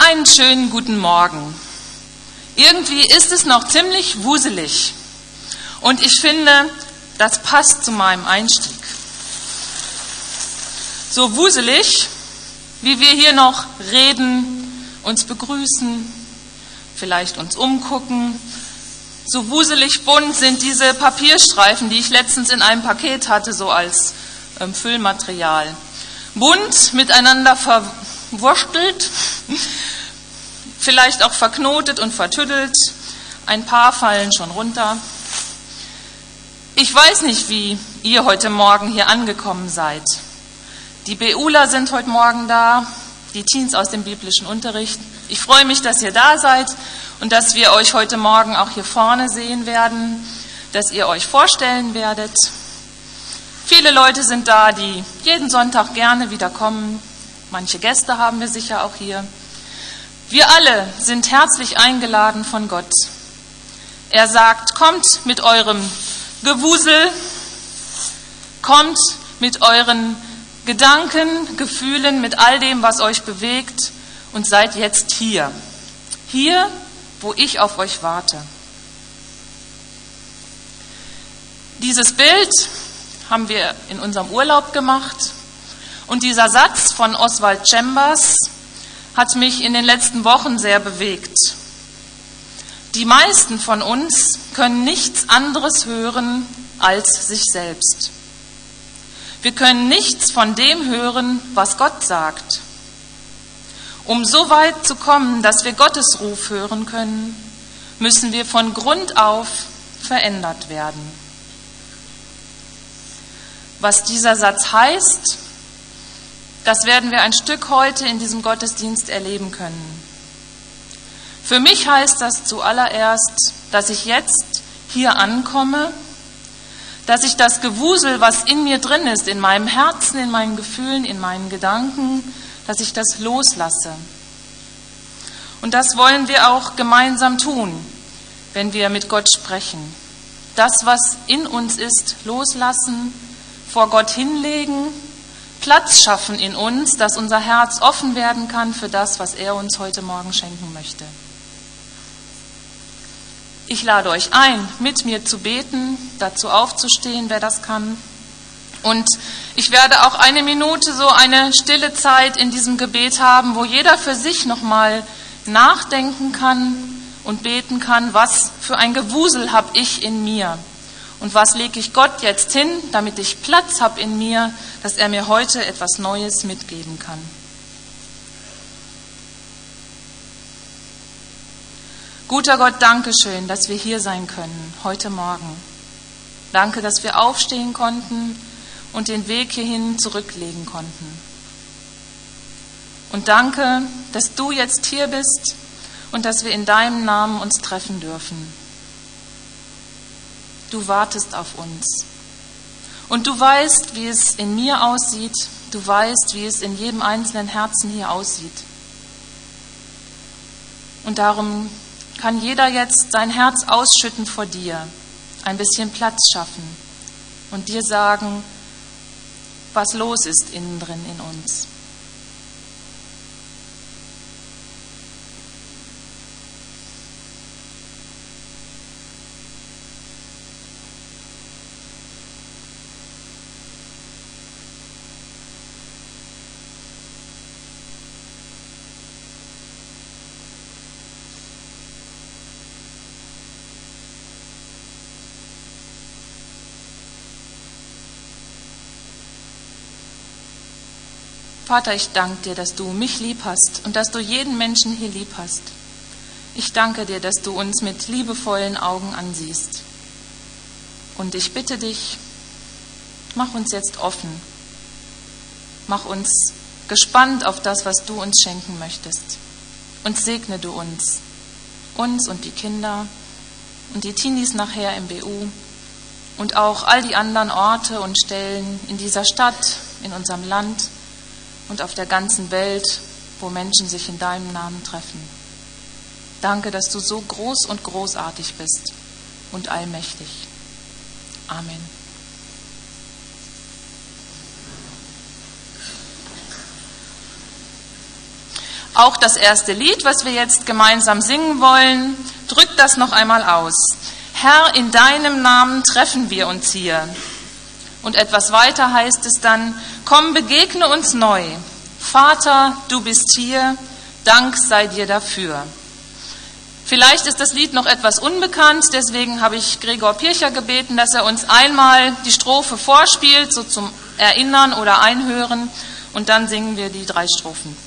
Einen schönen guten Morgen. Irgendwie ist es noch ziemlich wuselig und ich finde, das passt zu meinem Einstieg. So wuselig, wie wir hier noch reden, uns begrüßen, vielleicht uns umgucken. So wuselig bunt sind diese Papierstreifen, die ich letztens in einem Paket hatte, so als Füllmaterial. Bunt, miteinander verwurstelt, vielleicht auch verknotet und vertüttelt. Ein paar fallen schon runter. Ich weiß nicht, wie ihr heute Morgen hier angekommen seid. Die BUler sind heute Morgen da, die Teens aus dem biblischen Unterricht. Ich freue mich, dass ihr da seid und dass wir euch heute Morgen auch hier vorne sehen werden, dass ihr euch vorstellen werdet. Viele Leute sind da, die jeden Sonntag gerne wieder kommen. Manche Gäste haben wir sicher auch hier. Wir alle sind herzlich eingeladen von Gott. Er sagt, kommt mit eurem Gewusel, kommt mit euren Gedanken, Gefühlen, mit all dem, was euch bewegt und seid jetzt hier. Hier, wo ich auf euch warte. Dieses Bild haben wir in unserem Urlaub gemacht und dieser Satz von Oswald Chambers hat mich in den letzten Wochen sehr bewegt. Die meisten von uns können nichts anderes hören als sich selbst. Wir können nichts von dem hören, was Gott sagt. Um so weit zu kommen, dass wir Gottes Ruf hören können, müssen wir von Grund auf verändert werden. Was dieser Satz heißt, das werden wir ein Stück heute in diesem Gottesdienst erleben können. Für mich heißt das zuallererst, dass ich jetzt hier ankomme, dass ich das Gewusel, was in mir drin ist, in meinem Herzen, in meinen Gefühlen, in meinen Gedanken, dass ich das loslasse. Und das wollen wir auch gemeinsam tun, wenn wir mit Gott sprechen. Das, was in uns ist, loslassen, vor Gott hinlegen, Platz schaffen in uns, dass unser Herz offen werden kann für das, was er uns heute Morgen schenken möchte. Ich lade euch ein, mit mir zu beten, dazu aufzustehen, wer das kann. Und ich werde auch 1 Minute so eine stille Zeit in diesem Gebet haben, wo jeder für sich nochmal nachdenken kann und beten kann, was für ein Gewusel habe ich in mir. Und was lege ich Gott jetzt hin, damit ich Platz habe in mir, dass er mir heute etwas Neues mitgeben kann. Guter Gott, danke schön, dass wir hier sein können, heute Morgen. Danke, dass wir aufstehen konnten und den Weg hierhin zurücklegen konnten. Und danke, dass du jetzt hier bist und dass wir in deinem Namen uns treffen dürfen. Du wartest auf uns. Und du weißt, wie es in mir aussieht. Du weißt, wie es in jedem einzelnen Herzen hier aussieht. Und darum kann jeder jetzt sein Herz ausschütten vor dir, ein bisschen Platz schaffen und dir sagen, was los ist innen drin in uns. Vater, ich danke dir, dass du mich lieb hast und dass du jeden Menschen hier lieb hast. Ich danke dir, dass du uns mit liebevollen Augen ansiehst. Und ich bitte dich, mach uns jetzt offen. Mach uns gespannt auf das, was du uns schenken möchtest. Und segne du uns und die Kinder und die Teenies nachher im BU und auch all die anderen Orte und Stellen in dieser Stadt, in unserem Land und auf der ganzen Welt, wo Menschen sich in deinem Namen treffen. Danke, dass du so groß und großartig bist und allmächtig. Amen. Auch das erste Lied, was wir jetzt gemeinsam singen wollen, drückt das noch einmal aus. Herr, in deinem Namen treffen wir uns hier. Und etwas weiter heißt es dann, komm, begegne uns neu. Vater, du bist hier, Dank sei dir dafür. Vielleicht ist das Lied noch etwas unbekannt, deswegen habe ich Gregor Pircher gebeten, dass er uns einmal die Strophe vorspielt, so zum Erinnern oder Einhören, und dann singen wir die 3 Strophen.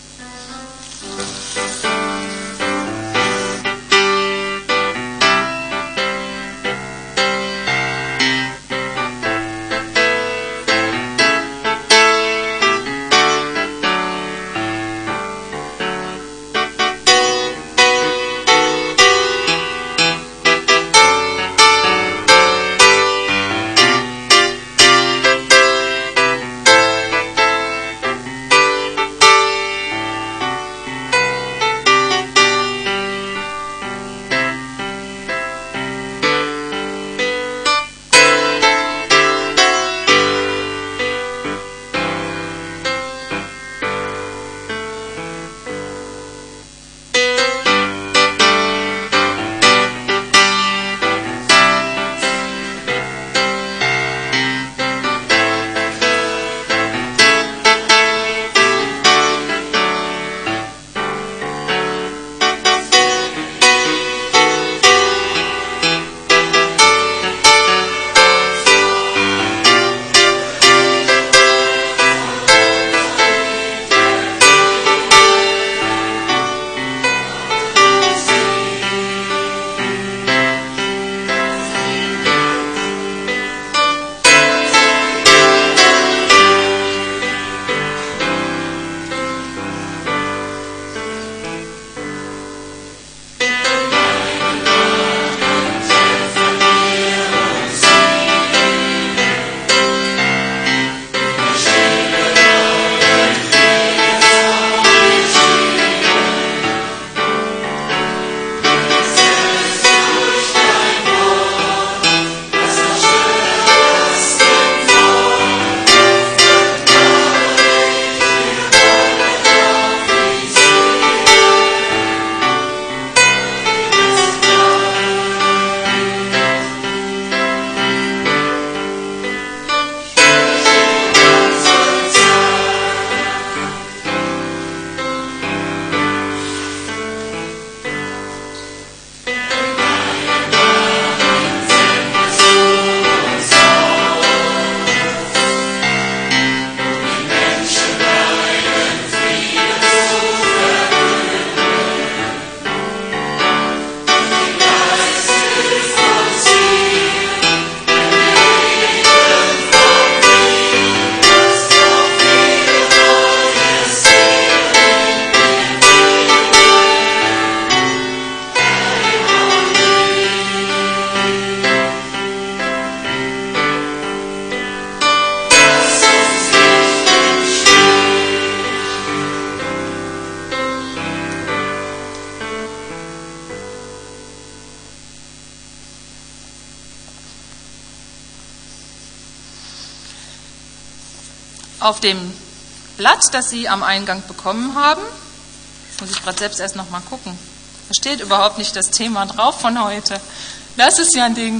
Auf dem Blatt, das Sie am Eingang bekommen haben, muss ich gerade selbst erst noch mal gucken, da steht überhaupt nicht das Thema drauf von heute. Das ist ja ein Ding.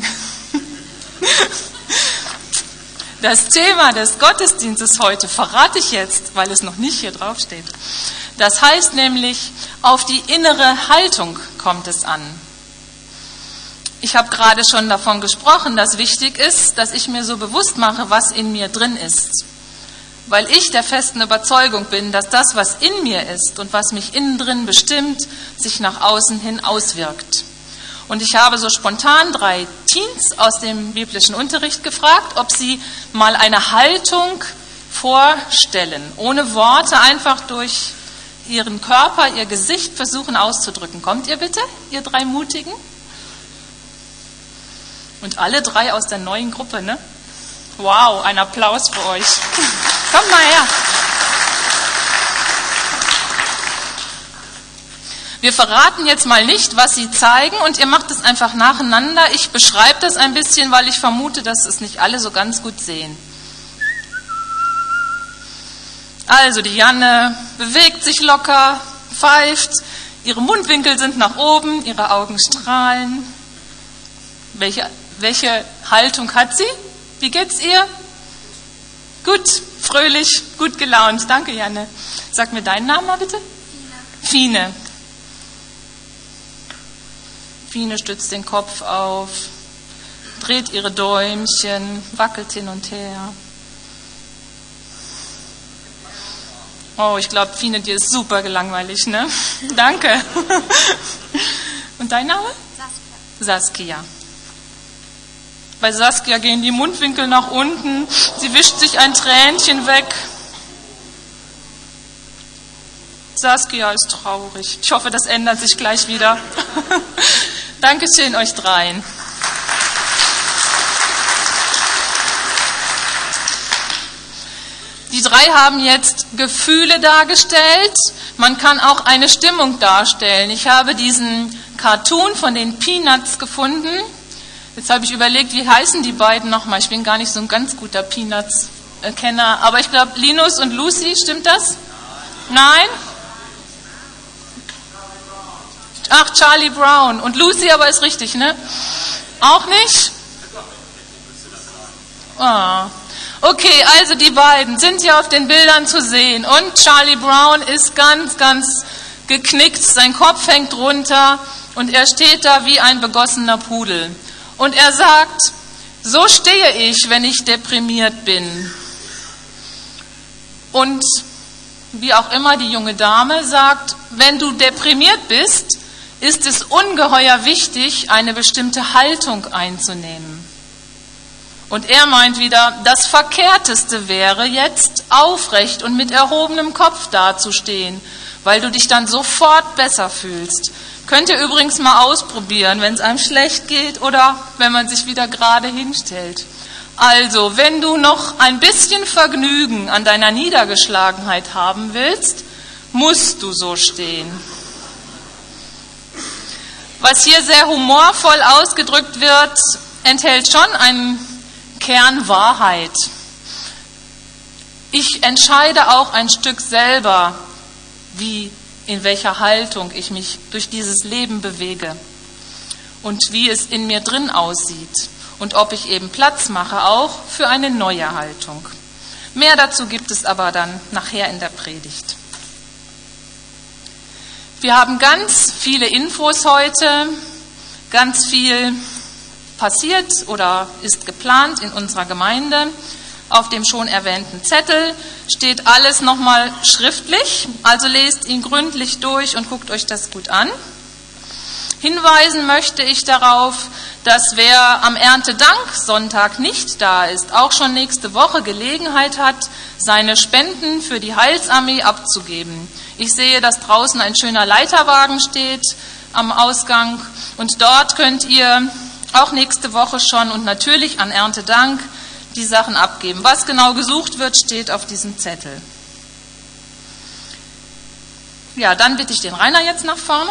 Das Thema des Gottesdienstes heute verrate ich jetzt, weil es noch nicht hier drauf steht. Das heißt nämlich, auf die innere Haltung kommt es an. Ich habe gerade schon davon gesprochen, dass wichtig ist, dass ich mir so bewusst mache, was in mir drin ist. Weil ich der festen Überzeugung bin, dass das, was in mir ist und was mich innen drin bestimmt, sich nach außen hin auswirkt. Und ich habe so spontan 3 Teens aus dem biblischen Unterricht gefragt, ob sie mal eine Haltung vorstellen, ohne Worte, einfach durch ihren Körper, ihr Gesicht versuchen auszudrücken. Kommt ihr bitte, ihr 3 Mutigen? Und alle 3 aus der neuen Gruppe, ne? Wow, ein Applaus für euch. Kommt mal her. Wir verraten jetzt mal nicht, was Sie zeigen, und ihr macht es einfach nacheinander. Ich beschreibe das ein bisschen, weil ich vermute, dass es nicht alle so ganz gut sehen. Also die Janne bewegt sich locker, pfeift, ihre Mundwinkel sind nach oben, ihre Augen strahlen. Welche Haltung hat sie? Wie geht's ihr? Gut, fröhlich, gut gelaunt. Danke, Janne. Sag mir deinen Namen mal bitte. Fine. Fine stützt den Kopf auf, dreht ihre Däumchen, wackelt hin und her. Oh, ich glaube, Fine, dir ist super gelangweilig, ne? Danke. Und dein Name? Saskia. Bei Saskia gehen die Mundwinkel nach unten. Sie wischt sich ein Tränchen weg. Saskia ist traurig. Ich hoffe, das ändert sich gleich wieder. Dankeschön euch dreien. Die drei haben jetzt Gefühle dargestellt. Man kann auch eine Stimmung darstellen. Ich habe diesen Cartoon von den Peanuts gefunden. Jetzt habe ich überlegt, wie heißen die beiden nochmal? Ich bin gar nicht so ein ganz guter Peanuts-Kenner. Aber ich glaube, Linus und Lucy, stimmt das? Nein? Ach, Charlie Brown. Und Lucy aber ist richtig, ne? Auch nicht? Ah. Okay, also die beiden sind hier auf den Bildern zu sehen. Und Charlie Brown ist ganz, ganz geknickt. Sein Kopf hängt runter und er steht da wie ein begossener Pudel. Und er sagt, so stehe ich, wenn ich deprimiert bin. Und wie auch immer die junge Dame sagt, wenn du deprimiert bist, ist es ungeheuer wichtig, eine bestimmte Haltung einzunehmen. Und er meint wieder, das Verkehrteste wäre jetzt, aufrecht und mit erhobenem Kopf dazustehen, weil du dich dann sofort besser fühlst. Könnt ihr übrigens mal ausprobieren, wenn es einem schlecht geht oder wenn man sich wieder gerade hinstellt. Also, wenn du noch ein bisschen Vergnügen an deiner Niedergeschlagenheit haben willst, musst du so stehen. Was hier sehr humorvoll ausgedrückt wird, enthält schon einen Kern Wahrheit. Ich entscheide auch ein Stück selber, in welcher Haltung ich mich durch dieses Leben bewege und wie es in mir drin aussieht und ob ich eben Platz mache auch für eine neue Haltung. Mehr dazu gibt es aber dann nachher in der Predigt. Wir haben ganz viele Infos heute, ganz viel passiert oder ist geplant in unserer Gemeinde. Auf dem schon erwähnten Zettel steht alles nochmal schriftlich, also lest ihn gründlich durch und guckt euch das gut an. Hinweisen möchte ich darauf, dass wer am Erntedank-Sonntag nicht da ist, auch schon nächste Woche Gelegenheit hat, seine Spenden für die Heilsarmee abzugeben. Ich sehe, dass draußen ein schöner Leiterwagen steht am Ausgang und dort könnt ihr auch nächste Woche schon und natürlich an Erntedank die Sachen abgeben. Was genau gesucht wird, steht auf diesem Zettel. Ja, dann bitte ich den Rainer jetzt nach vorne.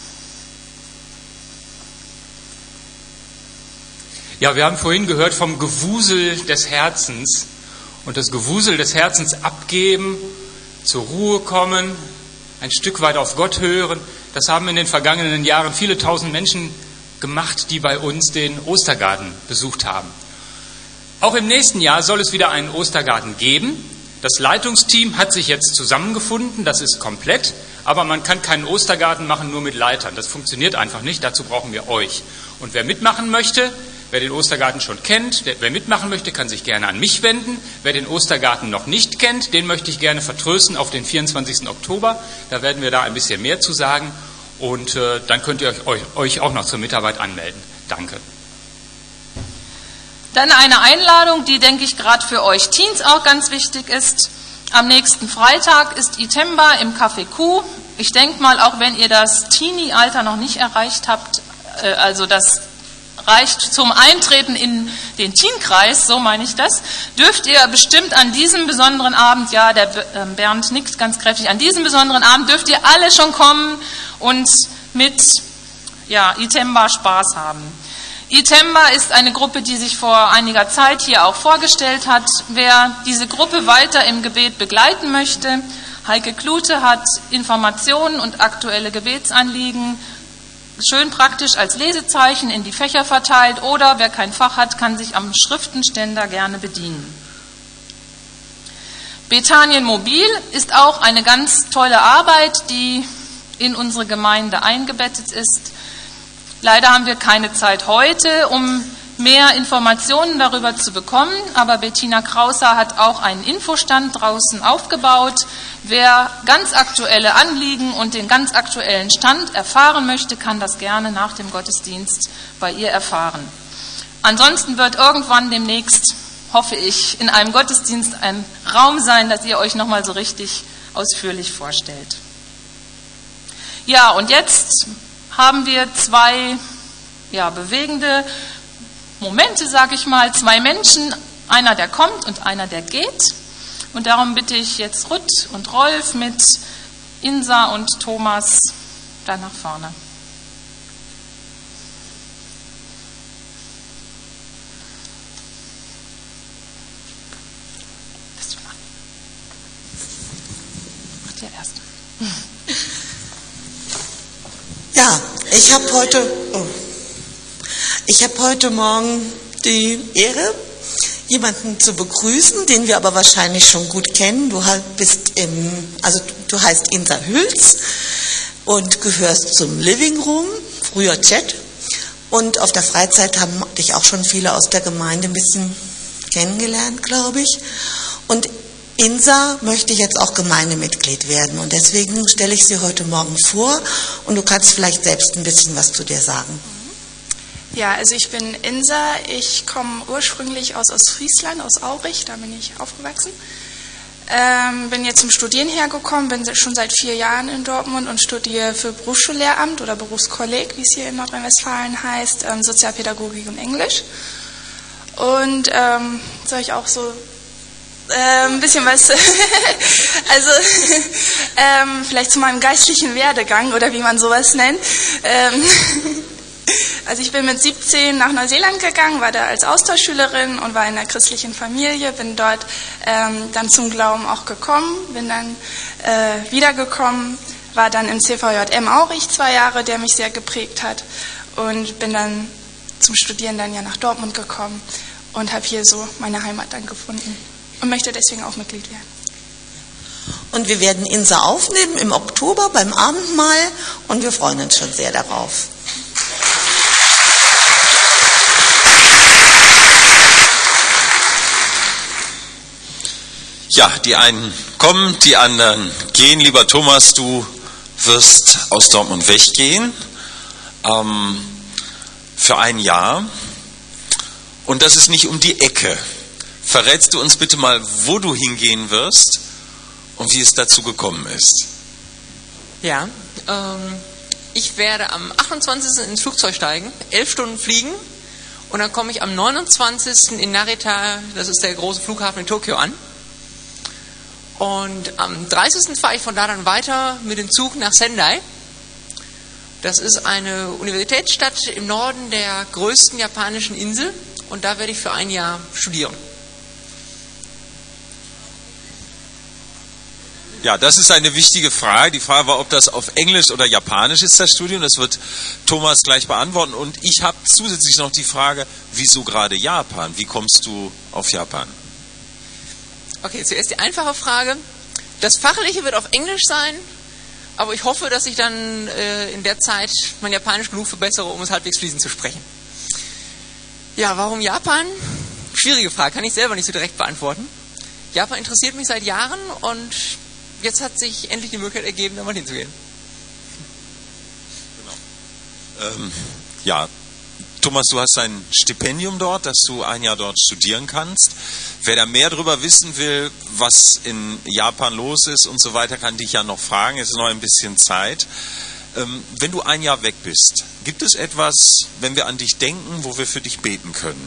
Ja, wir haben vorhin gehört vom Gewusel des Herzens und das Gewusel des Herzens abgeben, zur Ruhe kommen, ein Stück weit auf Gott hören. Das haben in den vergangenen Jahren viele tausend Menschen gemacht, die bei uns den Ostergarten besucht haben. Auch im nächsten Jahr soll es wieder einen Ostergarten geben. Das Leitungsteam hat sich jetzt zusammengefunden, das ist komplett, aber man kann keinen Ostergarten machen nur mit Leitern. Das funktioniert einfach nicht, dazu brauchen wir euch. Und wer mitmachen möchte, wer den Ostergarten schon kennt, wer mitmachen möchte, kann sich gerne an mich wenden. Wer den Ostergarten noch nicht kennt, den möchte ich gerne vertrösten auf den 24. Oktober. Da werden wir da ein bisschen mehr zu sagen und dann könnt ihr euch auch noch zur Mitarbeit anmelden. Danke. Dann eine Einladung, die, denke ich, gerade für euch Teens auch ganz wichtig ist. Am nächsten Freitag ist Itemba im Café Q. Ich denke mal, auch wenn ihr das Teenie-Alter noch nicht erreicht habt, also das reicht zum Eintreten in den Teenkreis, so meine ich das, dürft ihr bestimmt an diesem besonderen Abend, ja, der Bernd nickt ganz kräftig, an diesem besonderen Abend dürft ihr alle schon kommen und mit Itemba Spaß haben. Itemba ist eine Gruppe, die sich vor einiger Zeit hier auch vorgestellt hat. Wer diese Gruppe weiter im Gebet begleiten möchte, Heike Klute hat Informationen und aktuelle Gebetsanliegen schön praktisch als Lesezeichen in die Fächer verteilt, oder wer kein Fach hat, kann sich am Schriftenständer gerne bedienen. Bethanien Mobil ist auch eine ganz tolle Arbeit, die in unsere Gemeinde eingebettet ist. Leider haben wir keine Zeit heute, um mehr Informationen darüber zu bekommen, aber Bettina Krauser hat auch einen Infostand draußen aufgebaut. Wer ganz aktuelle Anliegen und den ganz aktuellen Stand erfahren möchte, kann das gerne nach dem Gottesdienst bei ihr erfahren. Ansonsten wird irgendwann demnächst, hoffe ich, in einem Gottesdienst ein Raum sein, dass ihr euch nochmal so richtig ausführlich vorstellt. Ja, und jetzt haben wir zwei bewegende Momente, sage ich mal, zwei Menschen, einer, der kommt und einer, der geht. Und darum bitte ich jetzt Ruth und Rolf mit Insa und Thomas da nach vorne. Bist du dran? Macht ihr erst. Ja, ich habe heute Morgen die Ehre, jemanden zu begrüßen, den wir aber wahrscheinlich schon gut kennen. Du heißt Insa Hüls und gehörst zum Living Room, früher Chat. Und auf der Freizeit haben dich auch schon viele aus der Gemeinde ein bisschen kennengelernt, glaube ich. Und Insa möchte jetzt auch Gemeindemitglied werden. Und deswegen stelle ich sie heute Morgen vor. Und du kannst vielleicht selbst ein bisschen was zu dir sagen. Ja, also ich bin Insa, ich komme ursprünglich aus Ostfriesland, aus Aurich, da bin ich aufgewachsen. Bin jetzt zum Studieren hergekommen, bin schon seit 4 Jahren in Dortmund und studiere für Berufsschullehramt oder Berufskolleg, wie es hier in Nordrhein-Westfalen heißt, Sozialpädagogik und Englisch. Und soll ich auch so ein bisschen was, also vielleicht zu meinem geistlichen Werdegang oder wie man sowas nennt. Also ich bin mit 17 nach Neuseeland gegangen, war da als Austauschschülerin und war in einer christlichen Familie, bin dort dann zum Glauben auch gekommen, bin dann wiedergekommen, war dann im CVJM Aurich 2 Jahre, der mich sehr geprägt hat, und bin dann zum Studieren dann ja nach Dortmund gekommen und habe hier so meine Heimat dann gefunden und möchte deswegen auch Mitglied werden. Und wir werden Insa aufnehmen im Oktober beim Abendmahl und wir freuen uns schon sehr darauf. Ja, die einen kommen, die anderen gehen. Lieber Thomas, du wirst aus Dortmund weggehen für 1 Jahr. Und das ist nicht um die Ecke. Verrätst du uns bitte mal, wo du hingehen wirst und wie es dazu gekommen ist? Ja, ich werde am 28. ins Flugzeug steigen, 11 Stunden fliegen, und dann komme ich am 29. in Narita, das ist der große Flughafen in Tokio, an. Und am 30. fahre ich von da dann weiter mit dem Zug nach Sendai. Das ist eine Universitätsstadt im Norden der größten japanischen Insel, und da werde ich für 1 Jahr studieren. Ja, das ist eine wichtige Frage. Die Frage war, ob das auf Englisch oder Japanisch ist, das Studium. Das wird Thomas gleich beantworten. Und ich habe zusätzlich noch die Frage, wieso gerade Japan? Wie kommst du auf Japan? Okay, zuerst die einfache Frage. Das Fachliche wird auf Englisch sein, aber ich hoffe, dass ich dann in der Zeit mein Japanisch genug verbessere, um es halbwegs fließend zu sprechen. Ja, warum Japan? Schwierige Frage, kann ich selber nicht so direkt beantworten. Japan interessiert mich seit Jahren und jetzt hat sich endlich die Möglichkeit ergeben, da mal hinzugehen. Genau. Ja, Thomas, du hast ein Stipendium dort, dass du 1 Jahr dort studieren kannst. Wer da mehr darüber wissen will, was in Japan los ist und so weiter, kann dich ja noch fragen. Es ist noch ein bisschen Zeit. Wenn du 1 Jahr weg bist, gibt es etwas, wenn wir an dich denken, wo wir für dich beten können?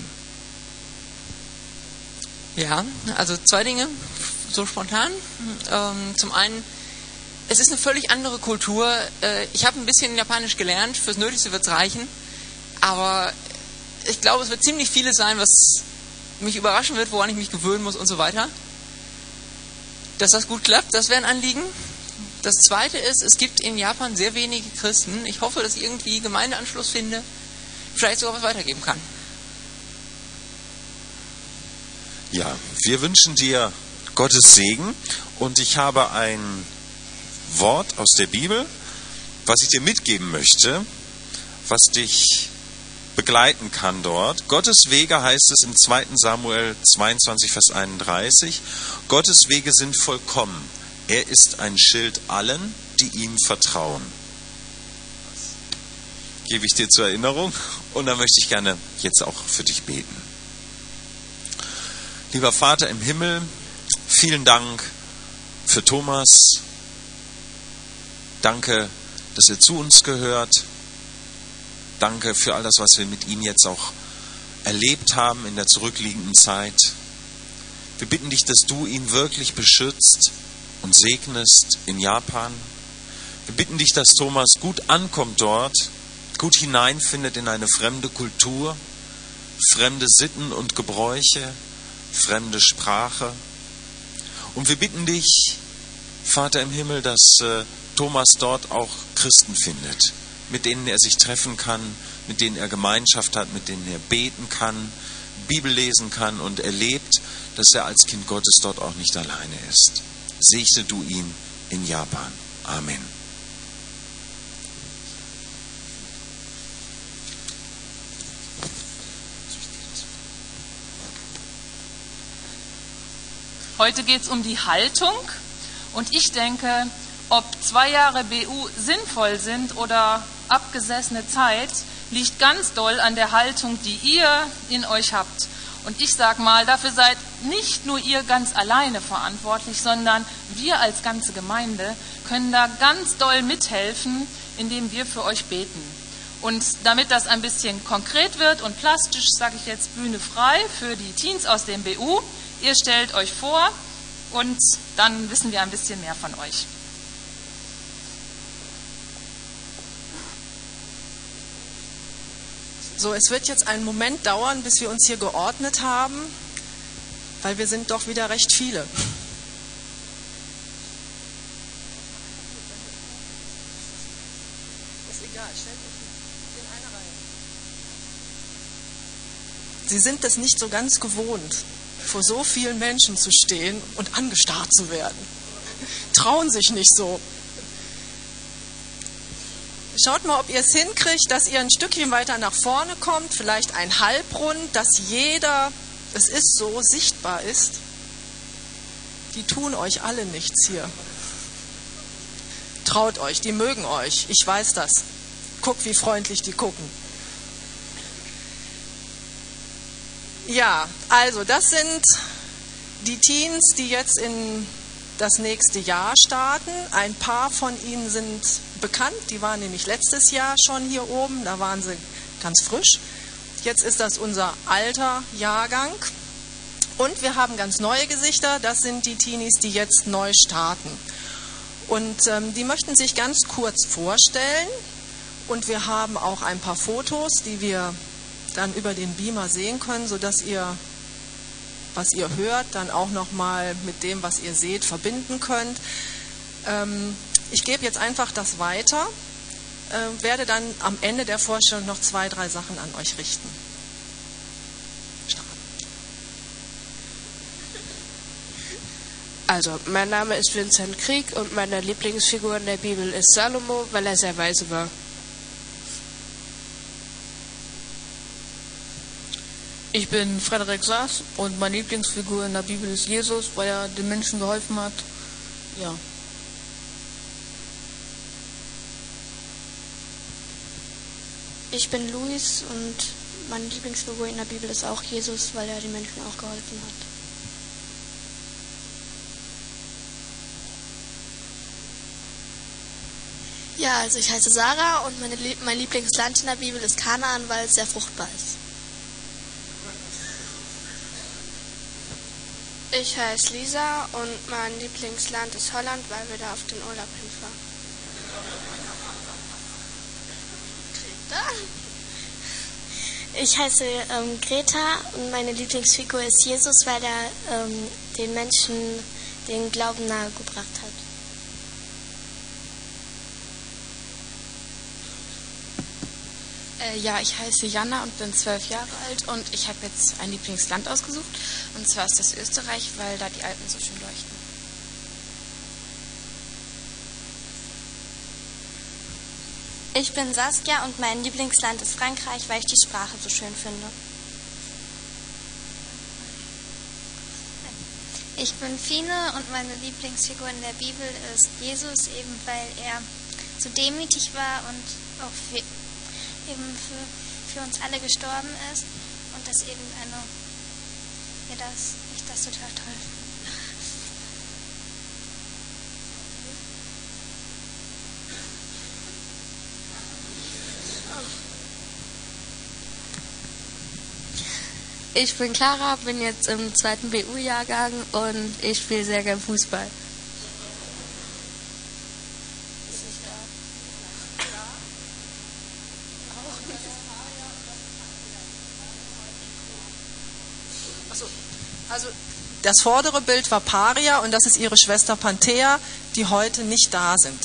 Ja, also 2 Dinge, so spontan. Zum einen, es ist eine völlig andere Kultur. Ich habe ein bisschen Japanisch gelernt, fürs Nötigste wird es reichen. Aber ich glaube, es wird ziemlich vieles sein, was mich überraschen wird, woran ich mich gewöhnen muss und so weiter. Dass das gut klappt, das wäre ein Anliegen. Das Zweite ist, es gibt in Japan sehr wenige Christen. Ich hoffe, dass ich irgendwie Gemeindeanschluss finde, vielleicht sogar was weitergeben kann. Ja, wir wünschen dir Gottes Segen und ich habe ein Wort aus der Bibel, was ich dir mitgeben möchte, was dich begleiten kann dort. Gottes Wege heißt es im 2. Samuel 22, Vers 31. Gottes Wege sind vollkommen. Er ist ein Schild allen, die ihm vertrauen. Gebe ich dir zur Erinnerung und dann möchte ich gerne jetzt auch für dich beten. Lieber Vater im Himmel, vielen Dank für Thomas. Danke, dass er zu uns gehört. Danke für all das, was wir mit ihm jetzt auch erlebt haben in der zurückliegenden Zeit. Wir bitten dich, dass du ihn wirklich beschützt und segnest in Japan. Wir bitten dich, dass Thomas gut ankommt dort, gut hineinfindet in eine fremde Kultur, fremde Sitten und Gebräuche, fremde Sprache. Und wir bitten dich, Vater im Himmel, dass Thomas dort auch Christen findet, mit denen er sich treffen kann, mit denen er Gemeinschaft hat, mit denen er beten kann, Bibel lesen kann und erlebt, dass er als Kind Gottes dort auch nicht alleine ist. Segne du ihn in Japan. Amen. Heute geht es um die Haltung und ich denke, ob 2 Jahre BU sinnvoll sind oder abgesessene Zeit, liegt ganz doll an der Haltung, die ihr in euch habt. Und ich sage mal, dafür seid nicht nur ihr ganz alleine verantwortlich, sondern wir als ganze Gemeinde können da ganz doll mithelfen, indem wir für euch beten. Und damit das ein bisschen konkret wird und plastisch, sage ich jetzt Bühne frei für die Teens aus dem BU. Ihr stellt euch vor und dann wissen wir ein bisschen mehr von euch. So, es wird jetzt einen Moment dauern, bis wir uns hier geordnet haben, weil wir sind doch wieder recht viele. Ist egal, stellt euch in eine Reihe. Sie sind es nicht so ganz gewohnt, vor so vielen Menschen zu stehen und angestarrt zu werden. Trauen sich nicht so. Schaut mal, ob ihr es hinkriegt, dass ihr ein Stückchen weiter nach vorne kommt, vielleicht ein Halbrund, dass jeder, es ist so, sichtbar ist. Die tun euch alle nichts hier. Traut euch, die mögen euch, ich weiß das. Guckt, wie freundlich die gucken. Ja, also das sind die Teens, die jetzt in das nächste Jahr starten. Ein paar von ihnen sind bekannt, die waren nämlich letztes Jahr schon hier oben, da waren sie ganz frisch. Jetzt ist das unser alter Jahrgang und wir haben ganz neue Gesichter, das sind die Teenies, die jetzt neu starten. Und die möchten sich ganz kurz vorstellen und wir haben auch ein paar Fotos, die wir dann über den Beamer sehen können, sodass ihr, was ihr hört, dann auch nochmal mit dem, was ihr seht, verbinden könnt. Ich gebe jetzt einfach das weiter, werde dann am Ende der Vorstellung noch 2, 3 Sachen an euch richten. Also, mein Name ist Vincent Krieg und meine Lieblingsfigur in der Bibel ist Salomo, weil er sehr weise war. Ich bin Frederik Saas und meine Lieblingsfigur in der Bibel ist Jesus, weil er den Menschen geholfen hat. Ja. Ich bin Luis und meine Lieblingsfigur in der Bibel ist auch Jesus, weil er den Menschen auch geholfen hat. Ja, also ich heiße Sarah und mein Lieblingsland in der Bibel ist Kanaan, weil es sehr fruchtbar ist. Ich heiße Lisa und mein Lieblingsland ist Holland, weil wir da auf den Urlaub hinfahren. Ich heiße Greta und meine Lieblingsfigur ist Jesus, weil er den Menschen den Glauben nahegebracht hat. Ja, ich heiße Jana und bin 12 Jahre alt und ich habe jetzt ein Lieblingsland ausgesucht. Und zwar ist das Österreich, weil da die Alpen so schön leuchten. Ich bin Saskia und mein Lieblingsland ist Frankreich, weil ich die Sprache so schön finde. Ich bin Fine und meine Lieblingsfigur in der Bibel ist Jesus, eben weil er so demütig war und auch eben für uns alle gestorben ist und das eben ich das total toll finde. Ich bin Clara, bin jetzt im 2. BU-Jahrgang und ich spiele sehr gern Fußball. Also das vordere Bild war Paria und das ist ihre Schwester Panthea, die heute nicht da sind.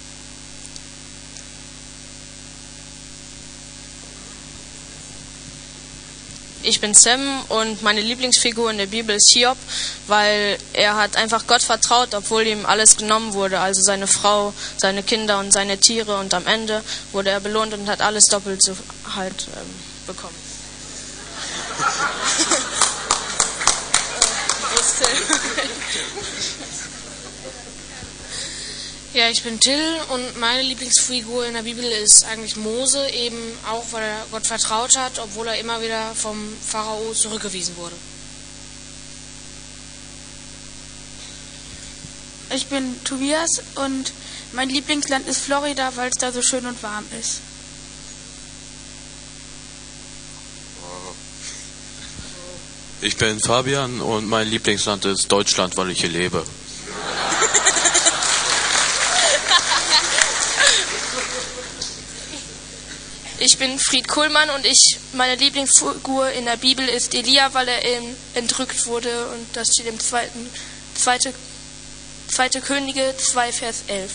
Ich bin Sam und meine Lieblingsfigur in der Bibel ist Hiob, weil er hat einfach Gott vertraut, obwohl ihm alles genommen wurde, also seine Frau, seine Kinder und seine Tiere, und am Ende wurde er belohnt und hat alles doppelt so halt bekommen. Ja, ich bin Till und meine Lieblingsfigur in der Bibel ist eigentlich Mose, eben auch, weil er Gott vertraut hat, obwohl er immer wieder vom Pharao zurückgewiesen wurde. Ich bin Tobias und mein Lieblingsland ist Florida, weil es da so schön und warm ist. Ich bin Fabian und mein Lieblingsland ist Deutschland, weil ich hier lebe. Ich bin Fried Kuhlmann und meine Lieblingsfigur in der Bibel ist Elia, weil er entrückt wurde, und das steht im 2. Könige 2, Vers 11.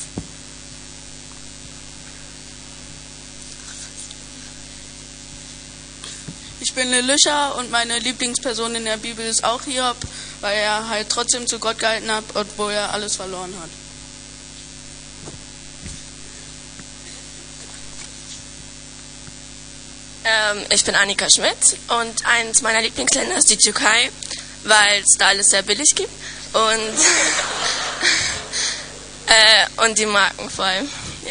Ich bin Elisha und meine Lieblingsperson in der Bibel ist auch Hiob, weil er halt trotzdem zu Gott gehalten hat, obwohl er alles verloren hat. Ich bin Annika Schmidt und eins meiner Lieblingsländer ist die Türkei, weil es da alles sehr billig gibt und die Marken vor allem. Ja.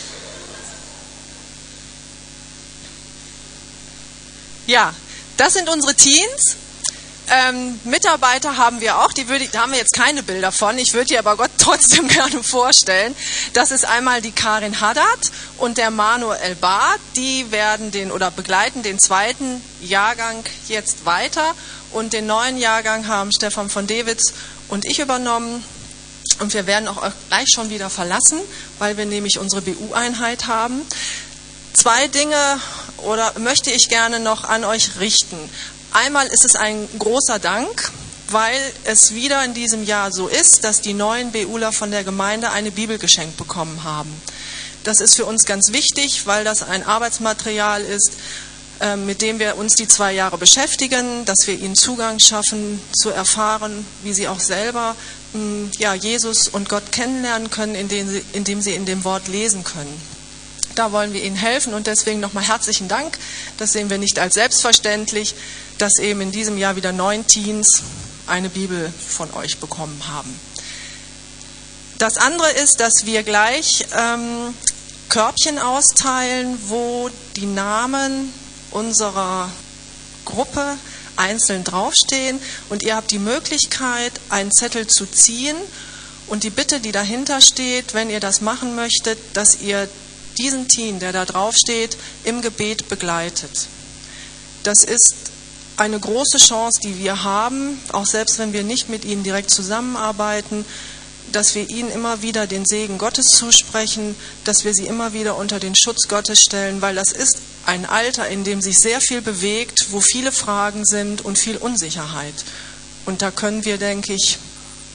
Ja, das sind unsere Teens. Mitarbeiter haben wir auch, da haben wir jetzt keine Bilder von, ich würde die aber Gott trotzdem gerne vorstellen. Das ist einmal die Karin Haddad und der Manuel Barth, die begleiten den 2. Jahrgang jetzt weiter, und den 9. Jahrgang haben Stefan von Dewitz und ich übernommen, und wir werden auch gleich schon wieder verlassen, weil wir nämlich unsere BU-Einheit haben. 2 Dinge möchte ich gerne noch an euch richten. Einmal ist es ein großer Dank, weil es wieder in diesem Jahr so ist, dass die neuen BUler von der Gemeinde eine Bibel geschenkt bekommen haben. Das ist für uns ganz wichtig, weil das ein Arbeitsmaterial ist, mit dem wir uns die 2 Jahre beschäftigen, dass wir ihnen Zugang schaffen, zu erfahren, wie sie auch selber Jesus und Gott kennenlernen können, indem sie in dem Wort lesen können. Da wollen wir ihnen helfen, und deswegen nochmal herzlichen Dank. Das sehen wir nicht als selbstverständlich, dass eben in diesem Jahr wieder 9 Teens eine Bibel von euch bekommen haben. Das andere ist, dass wir gleich Körbchen austeilen, wo die Namen unserer Gruppe einzeln draufstehen, und ihr habt die Möglichkeit, einen Zettel zu ziehen, und die Bitte, die dahinter steht, wenn ihr das machen möchtet, dass ihr diesen Teen, der da draufsteht, im Gebet begleitet. Das ist eine große Chance, die wir haben, auch selbst wenn wir nicht mit ihnen direkt zusammenarbeiten, dass wir ihnen immer wieder den Segen Gottes zusprechen, dass wir sie immer wieder unter den Schutz Gottes stellen, weil das ist ein Alter, in dem sich sehr viel bewegt, wo viele Fragen sind und viel Unsicherheit. Und da können wir, denke ich,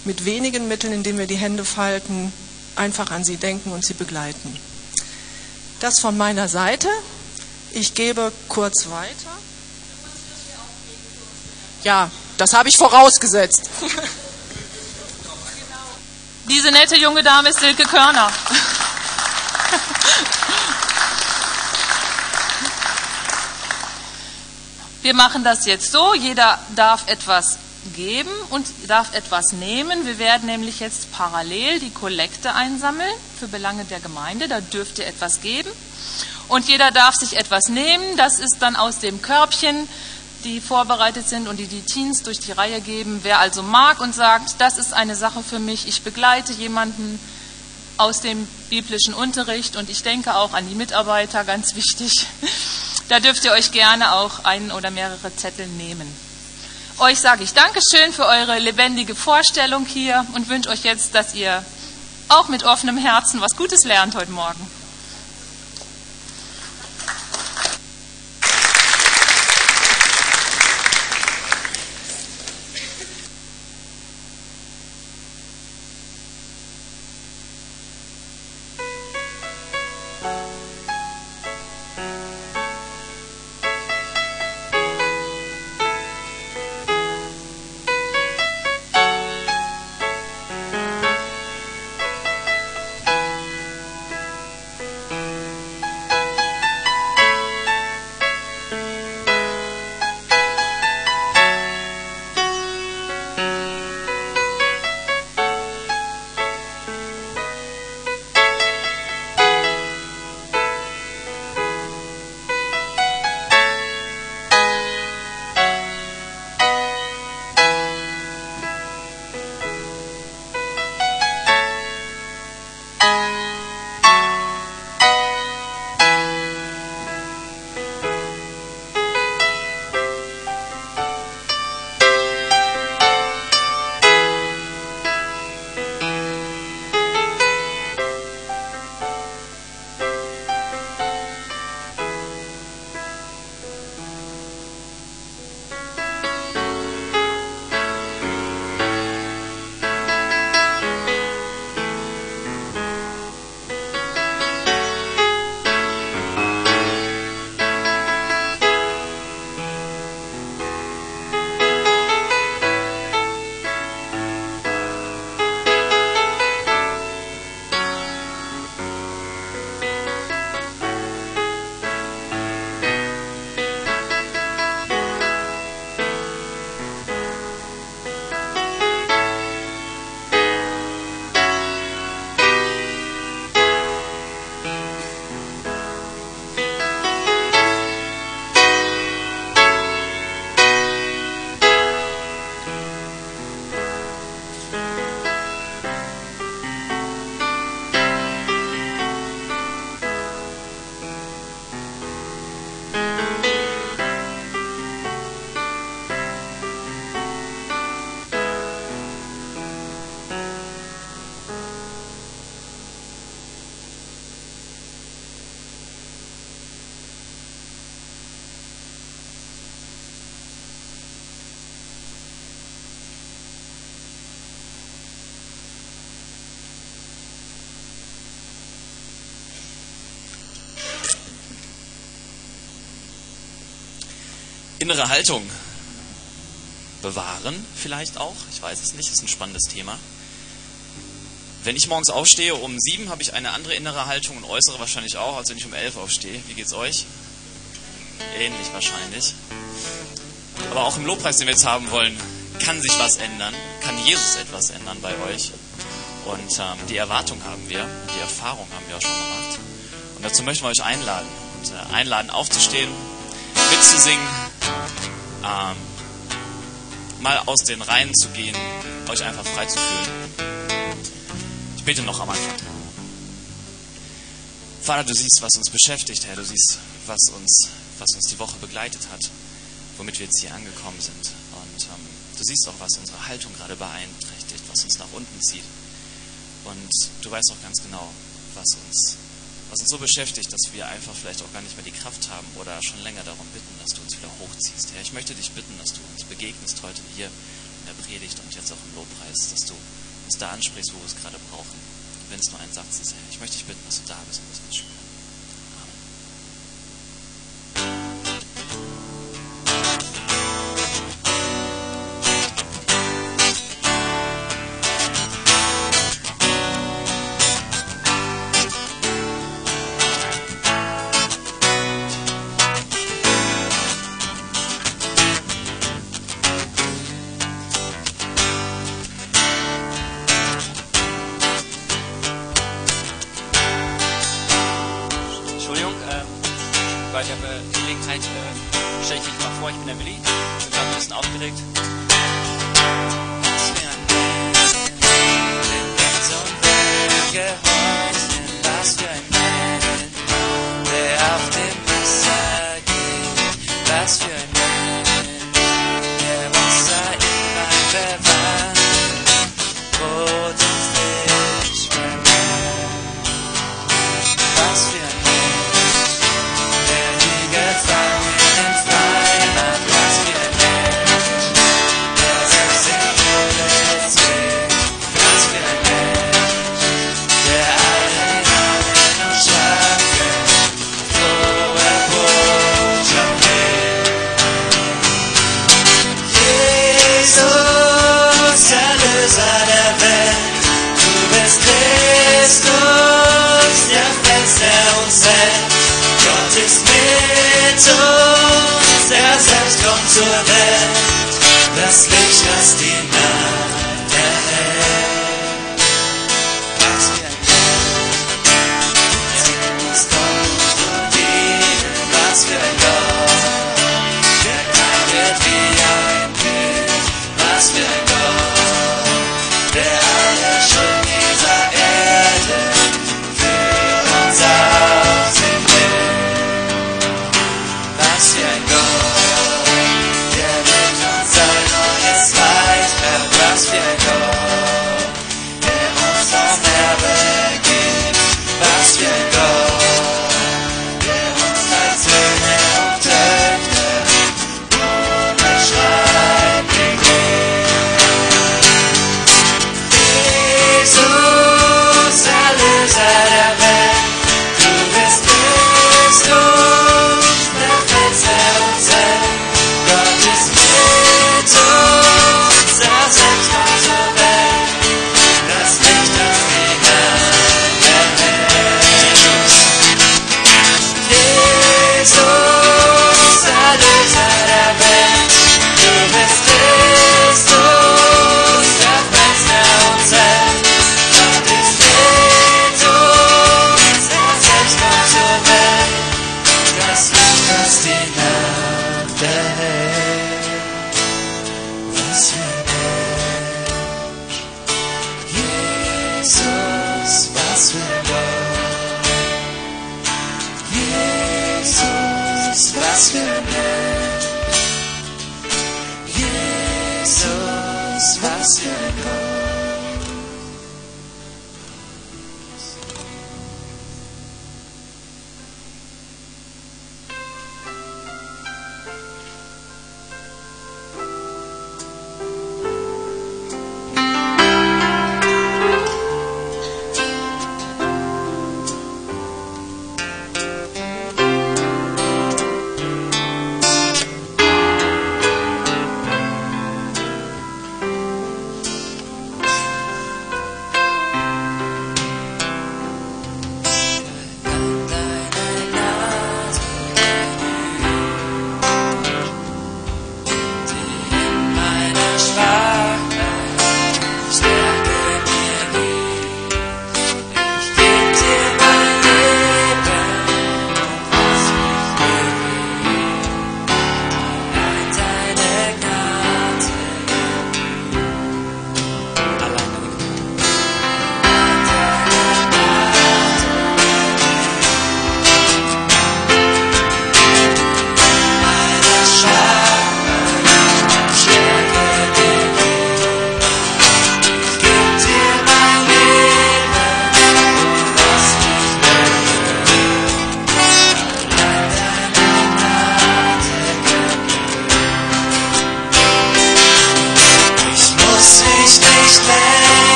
mit wenigen Mitteln, indem wir die Hände falten, einfach an sie denken und sie begleiten. Das von meiner Seite. Ich gebe kurz weiter. Ja, das habe ich vorausgesetzt. Diese nette junge Dame ist Silke Körner. Wir machen das jetzt so, jeder darf etwas geben und darf etwas nehmen. Wir werden nämlich jetzt parallel die Kollekte einsammeln für Belange der Gemeinde. Da dürft ihr etwas geben und jeder darf sich etwas nehmen. Das ist dann aus dem Körbchen, die vorbereitet sind und die Teens durch die Reihe geben. Wer also mag und sagt, das ist eine Sache für mich, ich begleite jemanden aus dem biblischen Unterricht und ich denke auch an die Mitarbeiter, ganz wichtig. Da dürft ihr euch gerne auch einen oder mehrere Zettel nehmen. Euch sage ich Dankeschön für eure lebendige Vorstellung hier und wünsche euch jetzt, dass ihr auch mit offenem Herzen was Gutes lernt heute Morgen. Innere Haltung bewahren vielleicht auch, ich weiß es nicht, ist ein spannendes Thema. Wenn ich morgens aufstehe, um 7 habe ich eine andere innere Haltung und äußere wahrscheinlich auch, als wenn ich um 11 aufstehe. Wie geht's euch? Ähnlich wahrscheinlich. Aber auch im Lobpreis, den wir jetzt haben wollen, kann sich was ändern, kann Jesus etwas ändern bei euch. Und die Erwartung haben wir, die Erfahrung haben wir auch schon gemacht. Und dazu möchten wir euch einladen. Und einladen aufzustehen, mitzusingen, mal aus den Reihen zu gehen, euch einfach frei zu fühlen. Ich bete noch am Anfang. Vater, du siehst, was uns beschäftigt, Herr. Du siehst, was uns die Woche begleitet hat, womit wir jetzt hier angekommen sind. Und du siehst auch, was unsere Haltung gerade beeinträchtigt, was uns nach unten zieht. Und du weißt auch ganz genau, was uns so beschäftigt, dass wir einfach vielleicht auch gar nicht mehr die Kraft haben oder schon länger darum bitten, dass du uns wieder hochziehst. Herr, ich möchte dich bitten, dass du uns begegnest heute hier in der Predigt und jetzt auch im Lobpreis, dass du uns da ansprichst, wo wir es gerade brauchen. Wenn es nur ein Satz ist, Herr. Ich möchte dich bitten, dass du da bist und dass wir es spüren. Weil ich habe Gelegenheit, stelle ich mich mal vor, ich bin der Willi, bin gerade ein bisschen aufgeregt. Was für ein Mann, der so gehorchen, was für ein Mann, der auf dem Wasser geht, was für ein Mann, der Wasser in Wein verwandelt, Brot und Fisch vermehrt. Was für ein zur Welt, das Licht, das die Nacht erhält. Was für ein Gott, der uns kommt und dienen, was für ein Gott, der klein wird wie ein Kind, was für ein Gott, der alle Schuld dieser Erde für uns auf sich nimmt. Was für ein Gott, was für ein Gott, der uns vom Erbe gibt. Was für ein Gott, der uns als Söhne und Töchter unbeschreiblich liebt. Jesus, Erlöser der Welt, du bist Christus, der Fels, der uns hält. Gott ist mit uns, er selbst kommt zur Welt, das Licht, das die Nacht erhält. Jesus, Erlöser der Welt, du bist Christus, der Fels, der uns hält. Gott ist mit uns, er selbst kommt zur Welt, das Licht, das die Nacht erhält. Was für ein Mensch, Jesus, was für ein Gott, Jesus, was für ein Mensch, Jesus, was für ein Gott.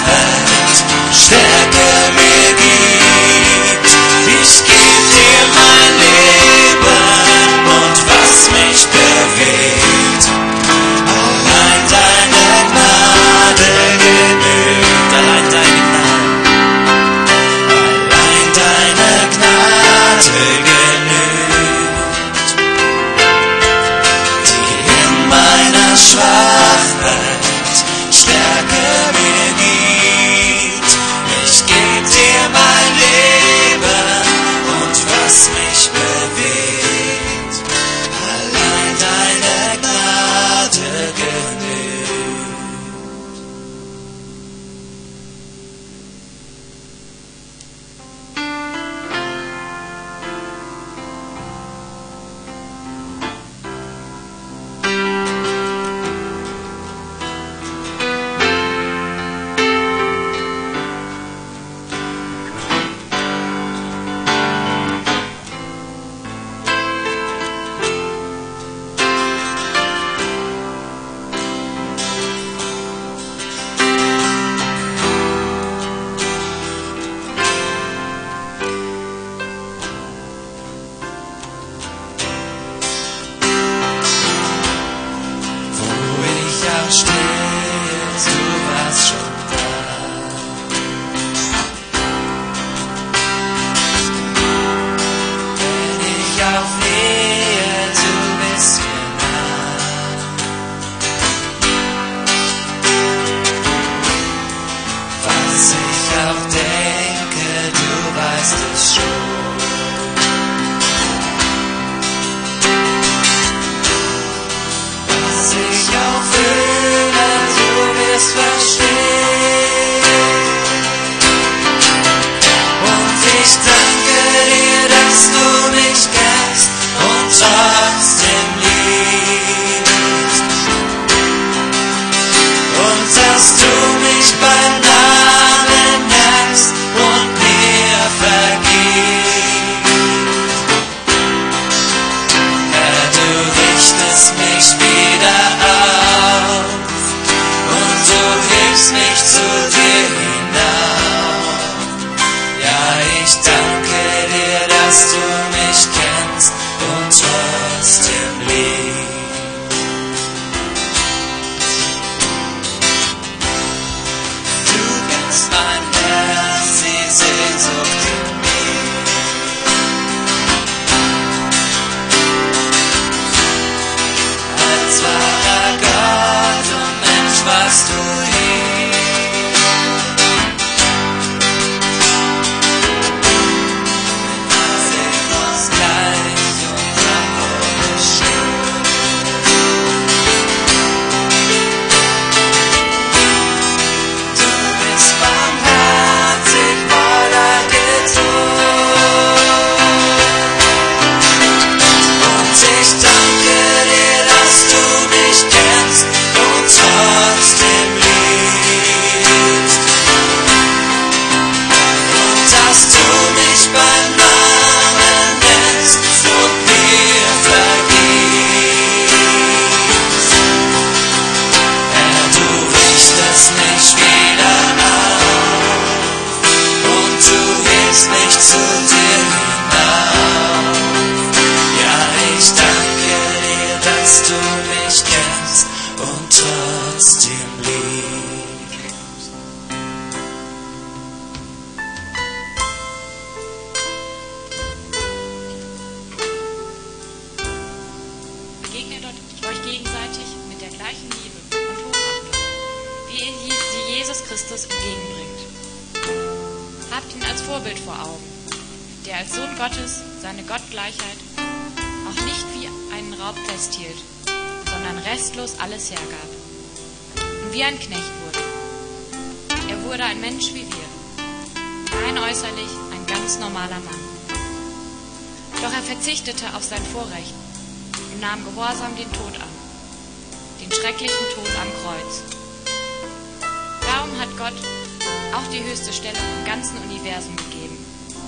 Welt Stärke mir gibt. Ich geb dir mein Leben und was mich bewegt. Allein deine Gnade genügt. Allein deine Gnade genügt. Die in meiner Schwachheit Stärke mir gibt. Ich geb dir mein Leben und was mich bewegt. Allein deine Gnade genügt. Alles hergab und wie ein Knecht wurde. Er wurde ein Mensch wie wir, rein äußerlich ein ganz normaler Mann. Doch er verzichtete auf sein Vorrecht und nahm gehorsam den Tod an, den schrecklichen Tod am Kreuz. Darum hat Gott auch die höchste Stellung im ganzen Universum gegeben.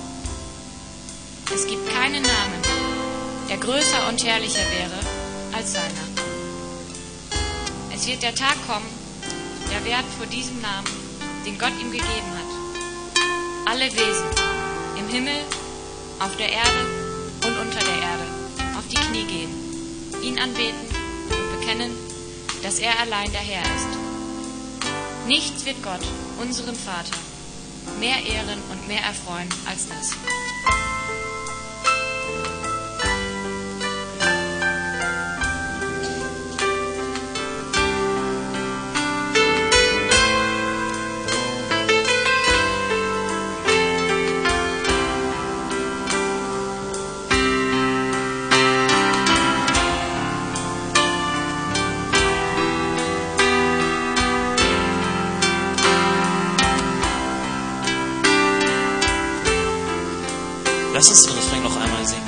Es gibt keinen Namen, der größer und herrlicher wäre als seiner. Es wird der Tag kommen, da werden vor diesem Namen den Gott ihm gegeben hat. Alle Wesen im Himmel, auf der Erde und unter der Erde auf die Knie gehen, ihn anbeten und bekennen, dass er allein der Herr ist. Nichts wird Gott, unserem Vater, mehr ehren und mehr erfreuen als das. Lass uns den Refrain noch einmal singen.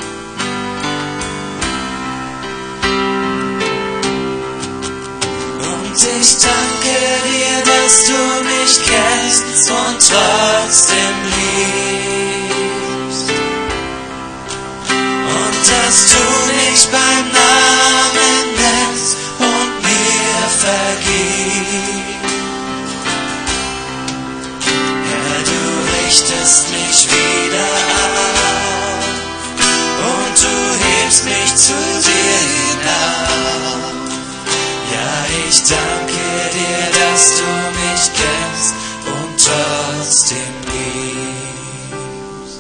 Und ich danke dir, dass du mich kennst und trotzdem liebst. Und dass du mich beim Namen nennst und mir vergibst. Herr, du richtest mich wieder auf und du hebst mich zu dir hinauf. Ja, ich danke dir, dass du mich kennst und trotzdem liebst.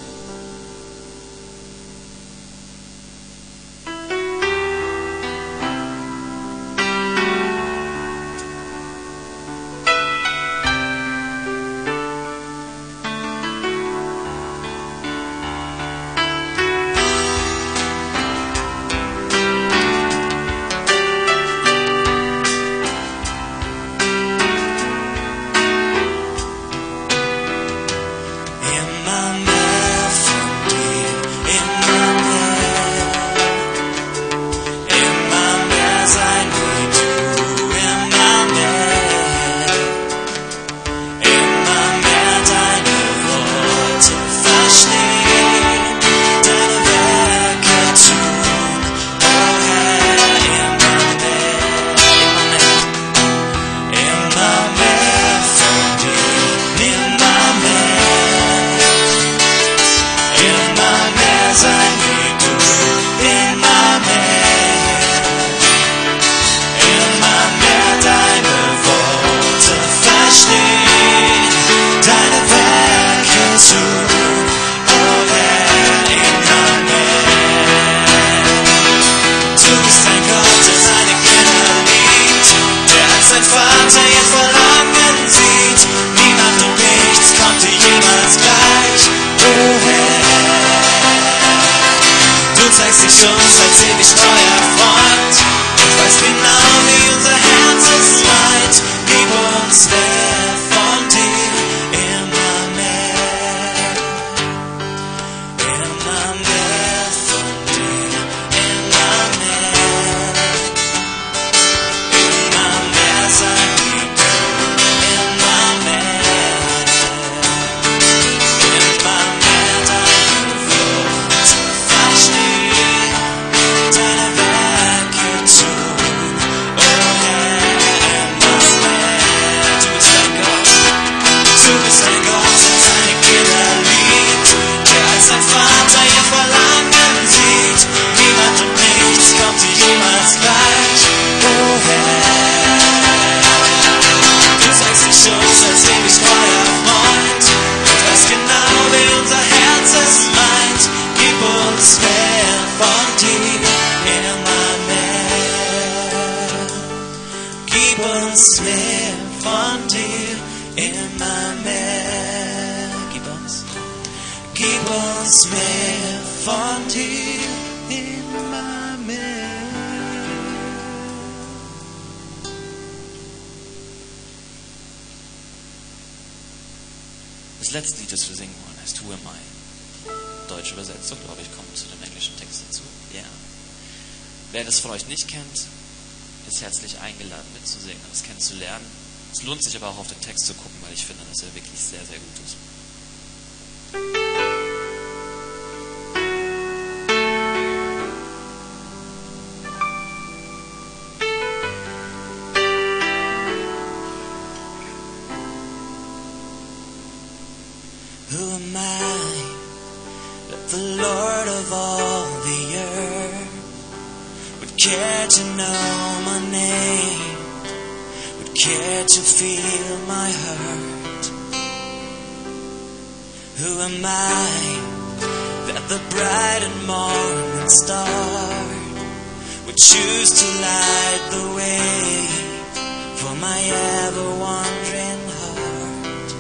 Das letzte Lied, das wir singen wollen, heißt Who Am I? Deutsche Übersetzung, glaube ich, kommt zu dem englischen Text dazu. Ja. Wer das von euch nicht kennt, ist herzlich eingeladen mitzusingen und es kennenzulernen. Es lohnt sich aber auch auf den Text zu gucken, weil ich finde, dass er wirklich sehr, sehr gut ist. Who am I that the Lord of all the earth would care to know my name, would care to feel my hurt? Who am I that the bright and morning star would choose to light the way for my ever-wandering heart?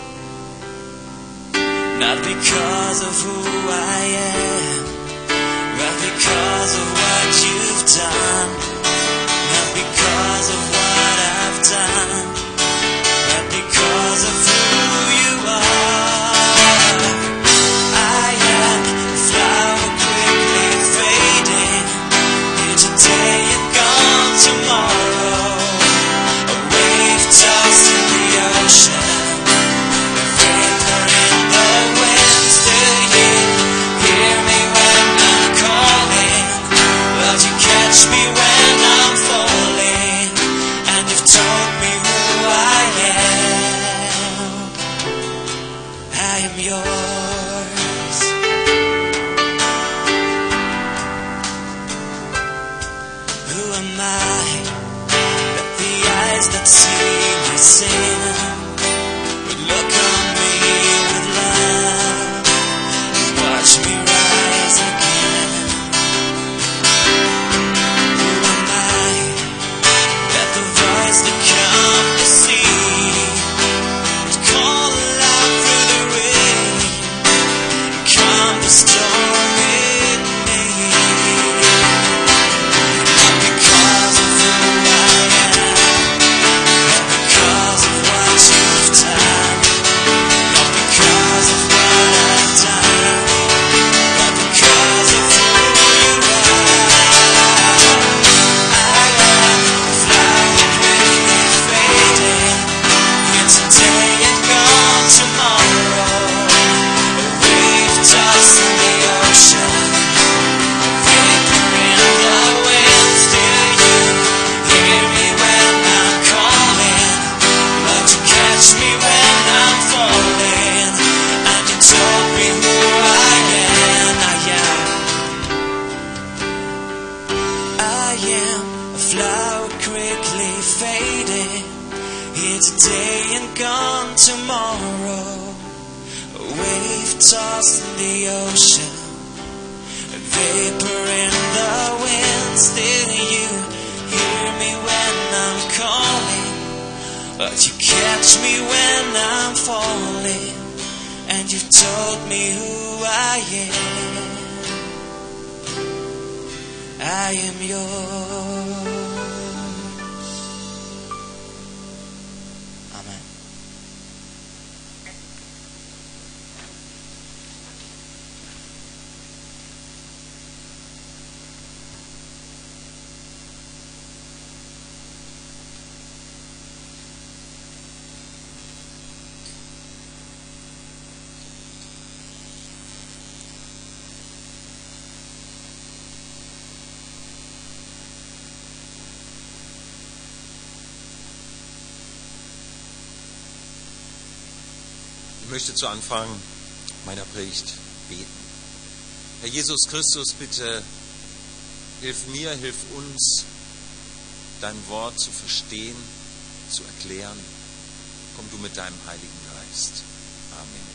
Not because of who I am, but because of what you've done. Not because of what I've done, but because of who you are. I am a flower quickly fading, here today and gone tomorrow. A wave tossed in the ocean, a vapor in the wind. Still you hear me when I'm calling, but you catch me when I'm falling. And you've told me who I am. I am yours. Who am I that the eyes that see my sin would look on me with love and watch me rise again? Who am I that the voice that come to see would call aloud through the rain and calm the storm in me? Not because of who I am, but because of what you've done. Not because of what I've done, but because of who you are. I am a flower quickly fading, here today and gone tomorrow. A wave tossed in the ocean, a vapor in the wind. Still you hear me when I'm calling, but you catch me when I'm falling. And you told me who I am. I am a flower quickly fading, here today and gone tomorrow. A wave tossed in the ocean, a vapor in the wind. Still you hear me when I'm calling, but you catch me when I'm falling. And you've told me who I am. I am yours. Amen. Ich möchte zu Anfang meiner Predigt beten. Herr Jesus Christus, bitte hilf mir, hilf uns, dein Wort zu verstehen, zu erklären. Komm du mit deinem Heiligen Geist. Amen.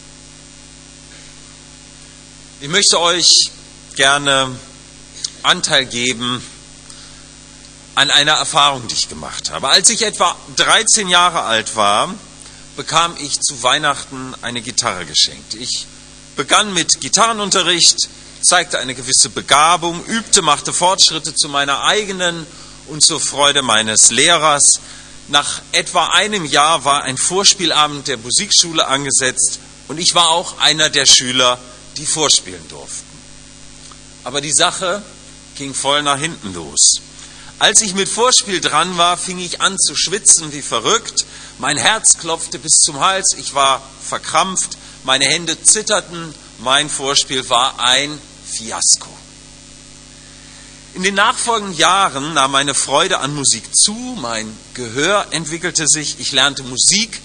Ich möchte euch gerne Anteil geben an einer Erfahrung, die ich gemacht habe. Als ich etwa 13 Jahre alt war, bekam ich zu Weihnachten eine Gitarre geschenkt. Ich begann mit Gitarrenunterricht, zeigte eine gewisse Begabung, übte, machte Fortschritte zu meiner eigenen und zur Freude meines Lehrers. Nach etwa einem Jahr war ein Vorspielabend der Musikschule angesetzt und ich war auch einer der Schüler, die vorspielen durften. Aber die Sache ging voll nach hinten los. Als ich mit Vorspiel dran war, fing ich an zu schwitzen wie verrückt. Mein Herz klopfte bis zum Hals, ich war verkrampft, meine Hände zitterten, mein Vorspiel war ein Fiasko. In den nachfolgenden Jahren nahm meine Freude an Musik zu, mein Gehör entwickelte sich, ich lernte Musik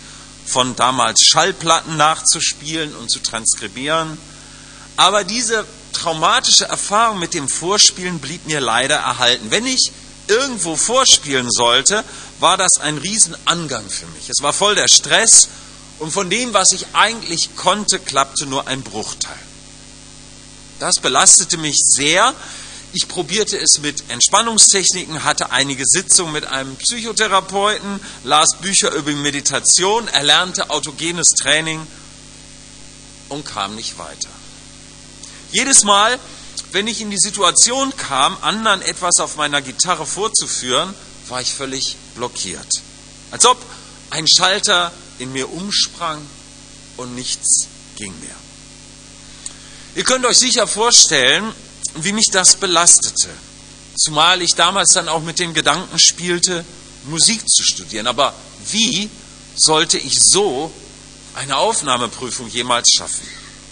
von damals Schallplatten nachzuspielen und zu transkribieren. Aber diese traumatische Erfahrung mit dem Vorspielen blieb mir leider erhalten. Wenn ich irgendwo vorspielen sollte, war das ein Riesenangang für mich. Es war voll der Stress und von dem, was ich eigentlich konnte, klappte nur ein Bruchteil. Das belastete mich sehr. Ich probierte es mit Entspannungstechniken, hatte einige Sitzungen mit einem Psychotherapeuten, las Bücher über Meditation, erlernte autogenes Training und kam nicht weiter. Jedes Mal, wenn ich in die Situation kam, anderen etwas auf meiner Gitarre vorzuführen, war ich völlig blockiert. Als ob ein Schalter in mir umsprang und nichts ging mehr. Ihr könnt euch sicher vorstellen, wie mich das belastete. Zumal ich damals dann auch mit dem Gedanken spielte, Musik zu studieren. Aber wie sollte ich so eine Aufnahmeprüfung jemals schaffen?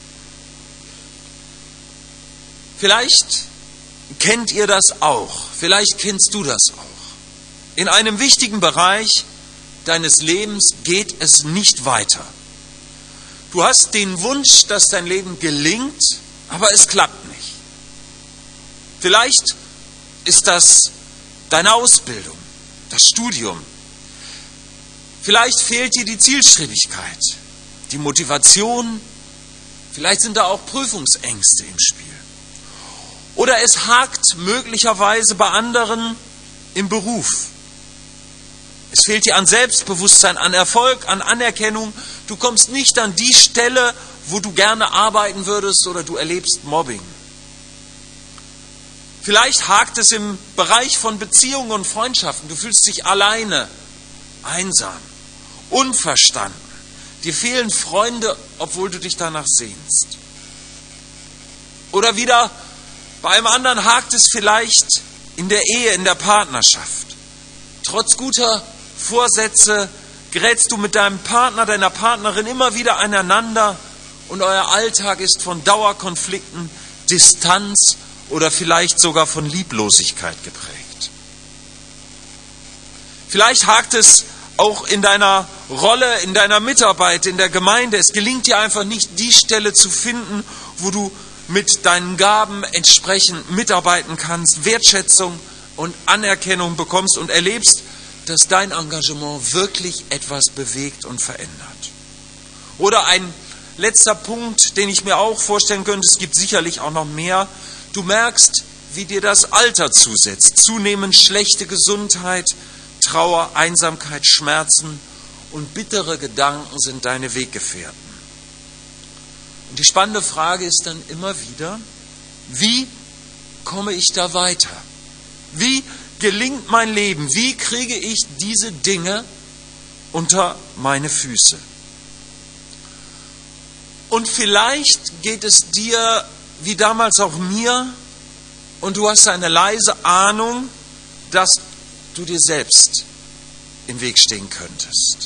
Vielleicht kennt ihr das auch. Vielleicht kennst du das auch. In einem wichtigen Bereich deines Lebens geht es nicht weiter. Du hast den Wunsch, dass dein Leben gelingt, aber es klappt nicht. Vielleicht ist das deine Ausbildung, das Studium. Vielleicht fehlt dir die Zielstrebigkeit, die Motivation. Vielleicht sind da auch Prüfungsängste im Spiel. Oder es hakt möglicherweise bei anderen im Beruf. Es fehlt dir an Selbstbewusstsein, an Erfolg, an Anerkennung. Du kommst nicht an die Stelle, wo du gerne arbeiten würdest, oder du erlebst Mobbing. Vielleicht hakt es im Bereich von Beziehungen und Freundschaften. Du fühlst dich alleine, einsam, unverstanden. Dir fehlen Freunde, obwohl du dich danach sehnst. Oder wieder bei einem anderen hakt es vielleicht in der Ehe, in der Partnerschaft. Trotz guter Vorsätze gerätst du mit deinem Partner, deiner Partnerin immer wieder aneinander und euer Alltag ist von Dauerkonflikten, Distanz oder vielleicht sogar von Lieblosigkeit geprägt. Vielleicht hakt es auch in deiner Rolle, in deiner Mitarbeit, in der Gemeinde. Es gelingt dir einfach nicht, die Stelle zu finden, wo du mit deinen Gaben entsprechend mitarbeiten kannst, Wertschätzung und Anerkennung bekommst und erlebst, dass dein Engagement wirklich etwas bewegt und verändert. Oder ein letzter Punkt, den ich mir auch vorstellen könnte, es gibt sicherlich auch noch mehr. Du merkst, wie dir das Alter zusetzt. Zunehmend schlechte Gesundheit, Trauer, Einsamkeit, Schmerzen und bittere Gedanken sind deine Weggefährten. Und die spannende Frage ist dann immer wieder, wie komme ich da weiter? Wie gelingt mein Leben? Wie kriege ich diese Dinge unter meine Füße? Und vielleicht geht es dir wie damals auch mir und du hast eine leise Ahnung, dass du dir selbst im Weg stehen könntest.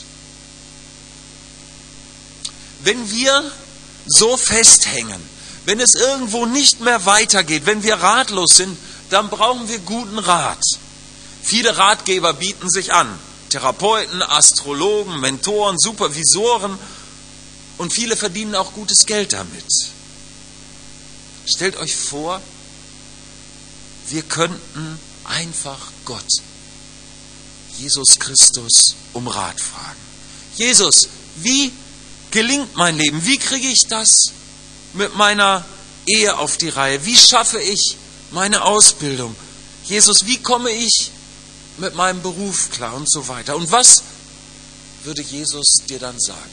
Wenn wir so festhängen, wenn es irgendwo nicht mehr weitergeht, wenn wir ratlos sind, dann brauchen wir guten Rat. Viele Ratgeber bieten sich an. Therapeuten, Astrologen, Mentoren, Supervisoren und viele verdienen auch gutes Geld damit. Stellt euch vor, wir könnten einfach Gott, Jesus Christus, um Rat fragen. Jesus, wie gelingt mein Leben? Wie kriege ich das mit meiner Ehe auf die Reihe? Wie schaffe ich meine Ausbildung? Jesus, wie komme ich mit meinem Beruf klar und so weiter? Und was würde Jesus dir dann sagen?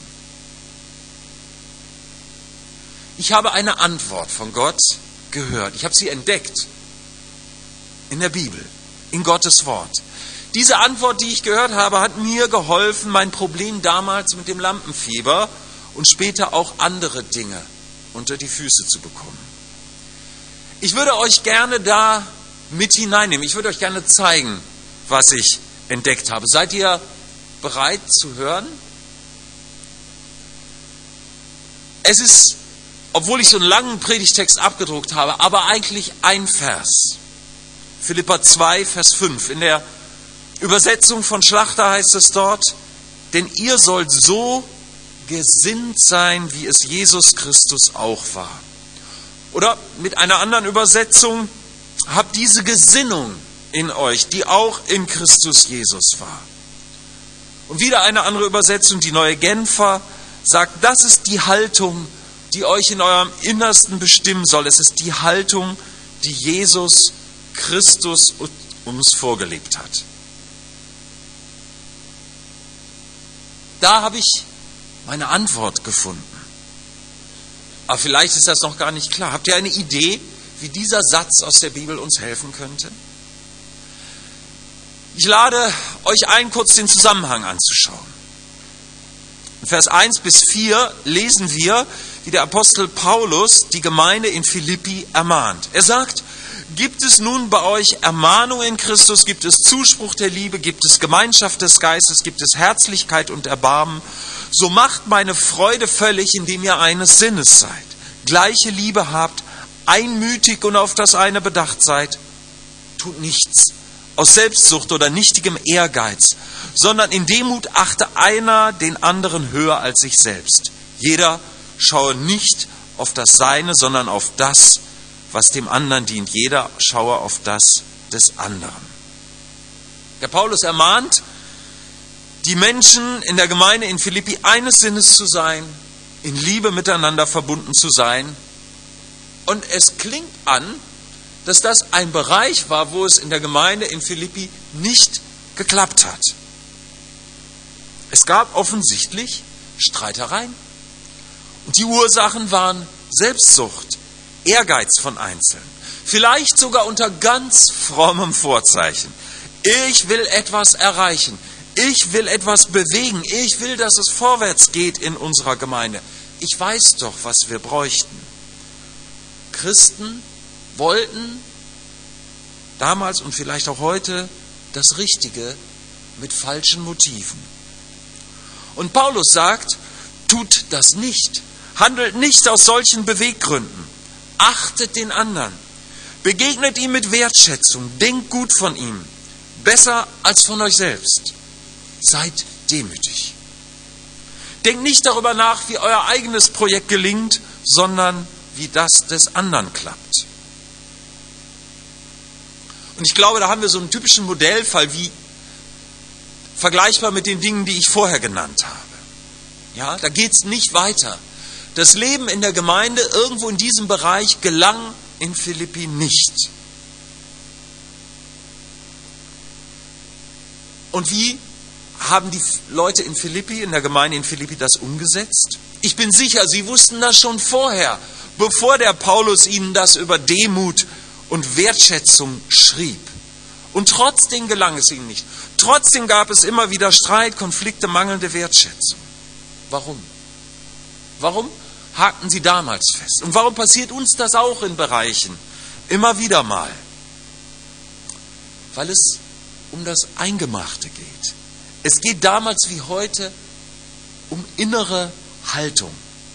Ich habe eine Antwort von Gott gehört. Ich habe sie entdeckt in der Bibel, in Gottes Wort. Diese Antwort, die ich gehört habe, hat mir geholfen, mein Problem damals mit dem Lampenfieber und später auch andere Dinge unter die Füße zu bekommen. Ich würde euch gerne da mit hineinnehmen. Ich würde euch gerne zeigen, was ich entdeckt habe. Seid ihr bereit zu hören? Es ist, obwohl ich so einen langen Predigtext abgedruckt habe, aber eigentlich ein Vers. Philipper 2, Vers 5. In der Übersetzung von Schlachter heißt es dort, denn ihr sollt so gesinnt sein, wie es Jesus Christus auch war. Oder mit einer anderen Übersetzung, habt diese Gesinnung in euch, die auch in Christus Jesus war. Und wieder eine andere Übersetzung, die Neue Genfer, sagt, das ist die Haltung, die euch in eurem Innersten bestimmen soll. Es ist die Haltung, die Jesus Christus uns vorgelebt hat. Da habe ich meine Antwort gefunden. Aber vielleicht ist das noch gar nicht klar. Habt ihr eine Idee, wie dieser Satz aus der Bibel uns helfen könnte? Ich lade euch ein, kurz den Zusammenhang anzuschauen. In Vers 1 bis 4 lesen wir, wie der Apostel Paulus die Gemeinde in Philippi ermahnt. Er sagt, gibt es nun bei euch Ermahnung in Christus, gibt es Zuspruch der Liebe, gibt es Gemeinschaft des Geistes, gibt es Herzlichkeit und Erbarmen, so macht meine Freude völlig, indem ihr eines Sinnes seid, gleiche Liebe habt, einmütig und auf das eine bedacht seid, tut nichts aus Selbstsucht oder nichtigem Ehrgeiz, sondern in Demut achte einer den anderen höher als sich selbst. Jeder schaue nicht auf das Seine, sondern auf das, was dem anderen dient. Jeder schaue auf das des anderen. Der Paulus ermahnt die Menschen in der Gemeinde in Philippi, eines Sinnes zu sein, in Liebe miteinander verbunden zu sein. Und es klingt an, dass das ein Bereich war, wo es in der Gemeinde in Philippi nicht geklappt hat. Es gab offensichtlich Streitereien. Und die Ursachen waren Selbstsucht, Ehrgeiz von Einzelnen. Vielleicht sogar unter ganz frommem Vorzeichen. Ich will etwas erreichen. Ich will etwas bewegen. Ich will, dass es vorwärts geht in unserer Gemeinde. Ich weiß doch, was wir bräuchten. Christen wollten damals und vielleicht auch heute das Richtige mit falschen Motiven. Und Paulus sagt, tut das nicht. Handelt nicht aus solchen Beweggründen. Achtet den anderen. Begegnet ihm mit Wertschätzung. Denkt gut von ihm. Besser als von euch selbst. Seid demütig. Denkt nicht darüber nach, wie euer eigenes Projekt gelingt, sondern wie das des anderen klappt. Und ich glaube, da haben wir so einen typischen Modellfall, wie vergleichbar mit den Dingen, die ich vorher genannt habe. Ja, da geht es nicht weiter. Das Leben in der Gemeinde irgendwo in diesem Bereich gelang in Philippi nicht. Und wie haben die Leute in Philippi, in der Gemeinde in Philippi, das umgesetzt? Ich bin sicher, sie wussten das schon vorher, bevor der Paulus ihnen das über Demut und Wertschätzung schrieb. Und trotzdem gelang es ihnen nicht. Trotzdem gab es immer wieder Streit, Konflikte, mangelnde Wertschätzung. Warum? Warum hakten sie damals fest? Und warum passiert uns das auch in Bereichen? Immer wieder mal. Weil es um das Eingemachte geht. Es geht damals wie heute um innere Haltung.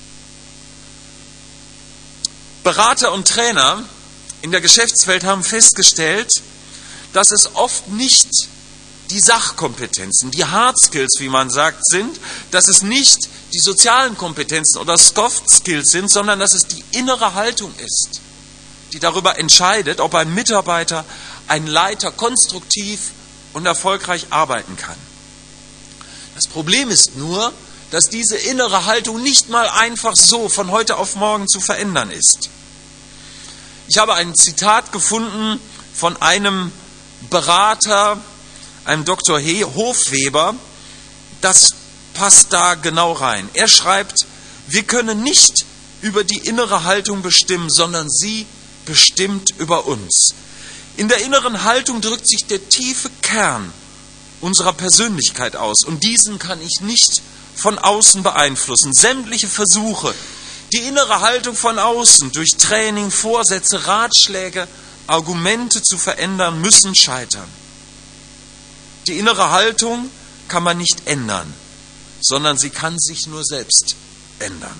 Berater und Trainer in der Geschäftswelt haben festgestellt, dass es oft nicht die Sachkompetenzen, die Hard Skills, wie man sagt, sind, dass es nicht die sozialen Kompetenzen oder Soft Skills sind, sondern dass es die innere Haltung ist, die darüber entscheidet, ob ein Mitarbeiter, ein Leiter konstruktiv und erfolgreich arbeiten kann. Das Problem ist nur, dass diese innere Haltung nicht mal einfach so von heute auf morgen zu verändern ist. Ich habe ein Zitat gefunden von einem Berater, einem Dr. Hofweber, das passt da genau rein. Er schreibt, wir können nicht über die innere Haltung bestimmen, sondern sie bestimmt über uns. In der inneren Haltung drückt sich der tiefe Kern unserer Persönlichkeit aus und diesen kann ich nicht von außen beeinflussen. Sämtliche Versuche, die innere Haltung von außen durch Training, Vorsätze, Ratschläge, Argumente zu verändern, müssen scheitern. Die innere Haltung kann man nicht ändern, sondern sie kann sich nur selbst ändern.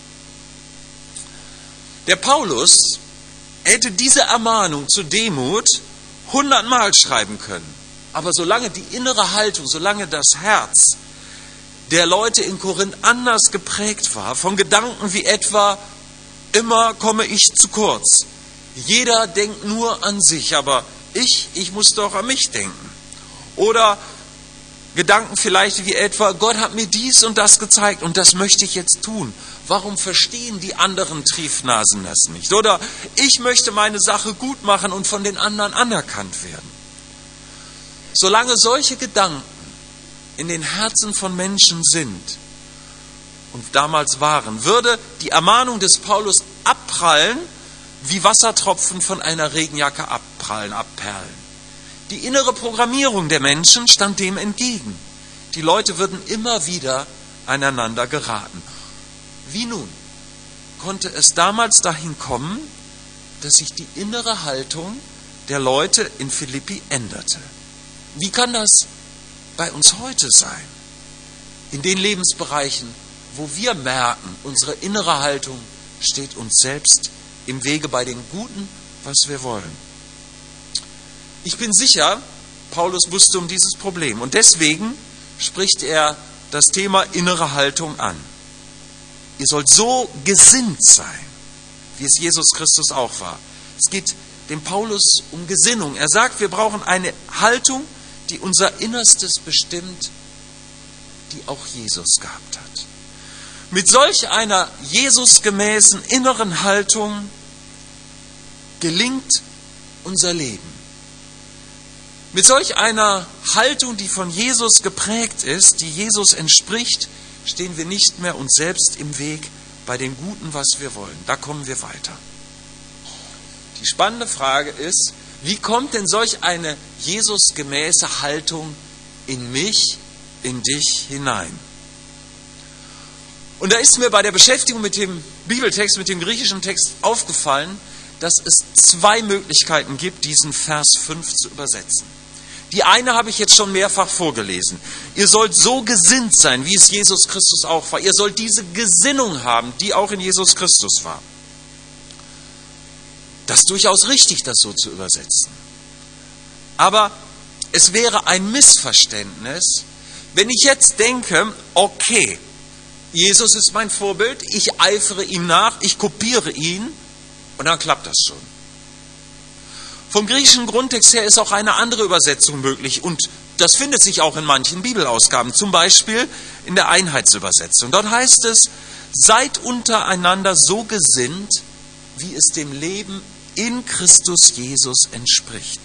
Der Paulus hätte diese Ermahnung zur Demut 100-mal schreiben können. Aber solange die innere Haltung, solange das Herz der Leute in Korinth anders geprägt war, von Gedanken wie etwa, immer komme ich zu kurz. Jeder denkt nur an sich, aber ich muss doch an mich denken. Oder Gedanken vielleicht wie etwa, Gott hat mir dies und das gezeigt und das möchte ich jetzt tun. Warum verstehen die anderen Triefnasen das nicht? Oder ich möchte meine Sache gut machen und von den anderen anerkannt werden. Solange solche Gedanken in den Herzen von Menschen sind und damals waren, würde die Ermahnung des Paulus abprallen, wie Wassertropfen von einer Regenjacke abperlen. Die innere Programmierung der Menschen stand dem entgegen. Die Leute würden immer wieder aneinander geraten. Wie nun konnte es damals dahin kommen, dass sich die innere Haltung der Leute in Philippi änderte? Wie kann das bei uns heute sein? In den Lebensbereichen, wo wir merken, unsere innere Haltung steht uns selbst im Wege bei dem Guten, was wir wollen. Ich bin sicher, Paulus wusste um dieses Problem und deswegen spricht er das Thema innere Haltung an. Ihr sollt so gesinnt sein, wie es Jesus Christus auch war. Es geht dem Paulus um Gesinnung. Er sagt, wir brauchen eine Haltung, die unser Innerstes bestimmt, die auch Jesus gehabt hat. Mit solch einer Jesusgemäßen inneren Haltung gelingt unser Leben. Mit solch einer Haltung, die von Jesus geprägt ist, die Jesus entspricht, stehen wir nicht mehr uns selbst im Weg bei dem Guten, was wir wollen. Da kommen wir weiter. Die spannende Frage ist, wie kommt denn solch eine Jesusgemäße Haltung in mich, in dich hinein? Und da ist mir bei der Beschäftigung mit dem Bibeltext, mit dem griechischen Text aufgefallen, dass es zwei Möglichkeiten gibt, diesen Vers 5 zu übersetzen. Die eine habe ich jetzt schon mehrfach vorgelesen. Ihr sollt so gesinnt sein, wie es Jesus Christus auch war. Ihr sollt diese Gesinnung haben, die auch in Jesus Christus war. Das ist durchaus richtig, das so zu übersetzen. Aber es wäre ein Missverständnis, wenn ich jetzt denke, okay, Jesus ist mein Vorbild, ich eifere ihm nach, ich kopiere ihn und dann klappt das schon. Vom griechischen Grundtext her ist auch eine andere Übersetzung möglich und das findet sich auch in manchen Bibelausgaben, zum Beispiel in der Einheitsübersetzung. Dort heißt es, seid untereinander so gesinnt, wie es dem Leben in Christus Jesus entspricht.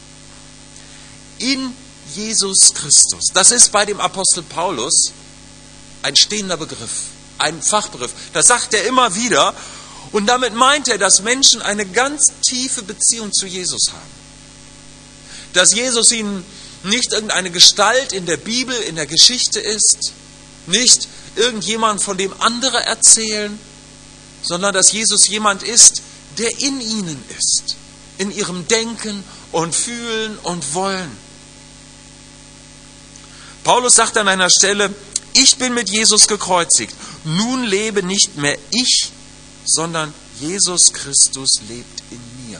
In Jesus Christus. Das ist bei dem Apostel Paulus ein stehender Begriff, ein Fachbegriff. Das sagt er immer wieder und damit meint er, dass Menschen eine ganz tiefe Beziehung zu Jesus haben. Dass Jesus ihnen nicht irgendeine Gestalt in der Bibel, in der Geschichte ist, nicht irgendjemand, von dem andere erzählen, sondern dass Jesus jemand ist, der in ihnen ist, in ihrem Denken und Fühlen und Wollen. Paulus sagt an einer Stelle, ich bin mit Jesus gekreuzigt, nun lebe nicht mehr ich, sondern Jesus Christus lebt in mir.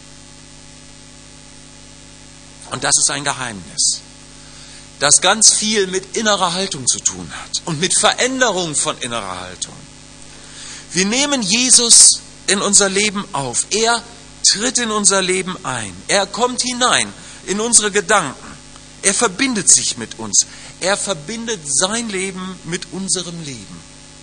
Und das ist ein Geheimnis, das ganz viel mit innerer Haltung zu tun hat und mit Veränderung von innerer Haltung. Wir nehmen Jesus in unser Leben auf. Er tritt in unser Leben ein. Er kommt hinein in unsere Gedanken. Er verbindet sich mit uns. Er verbindet sein Leben mit unserem Leben.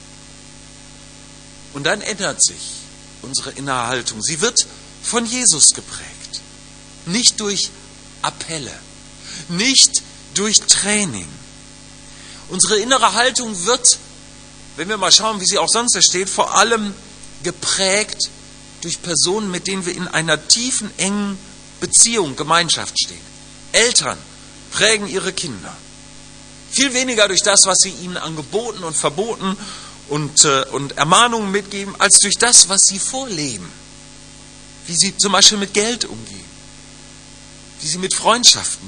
Und dann ändert sich unsere innere Haltung. Sie wird von Jesus geprägt. Nicht durch Appelle, nicht durch Training. Unsere innere Haltung wird, wenn wir mal schauen, wie sie auch sonst da steht, vor allem geprägt durch Personen, mit denen wir in einer tiefen, engen Beziehung, Gemeinschaft stehen. Eltern prägen ihre Kinder. Viel weniger durch das, was sie ihnen an Geboten und Verboten und Ermahnungen mitgeben, als durch das, was sie vorleben. Wie sie zum Beispiel mit Geld umgehen. Wie sie mit Freundschaften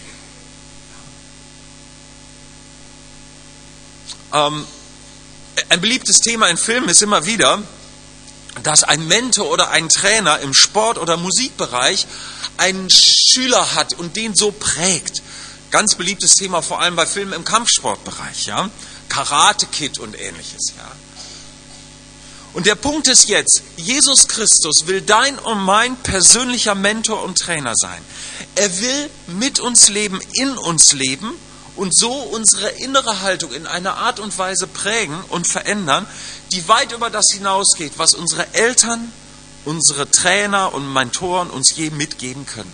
umgehen. Ein beliebtes Thema in Filmen ist immer wieder, dass ein Mentor oder ein Trainer im Sport- oder Musikbereich einen Schüler hat und den so prägt. Ganz beliebtes Thema, vor allem bei Filmen im Kampfsportbereich. Ja? Karate-Kid und ähnliches. Ja. Und der Punkt ist jetzt, Jesus Christus will dein und mein persönlicher Mentor und Trainer sein. Er will mit uns leben, in uns leben und so unsere innere Haltung in einer Art und Weise prägen und verändern, die weit über das hinausgeht, was unsere Eltern, unsere Trainer und Mentoren uns je mitgeben können.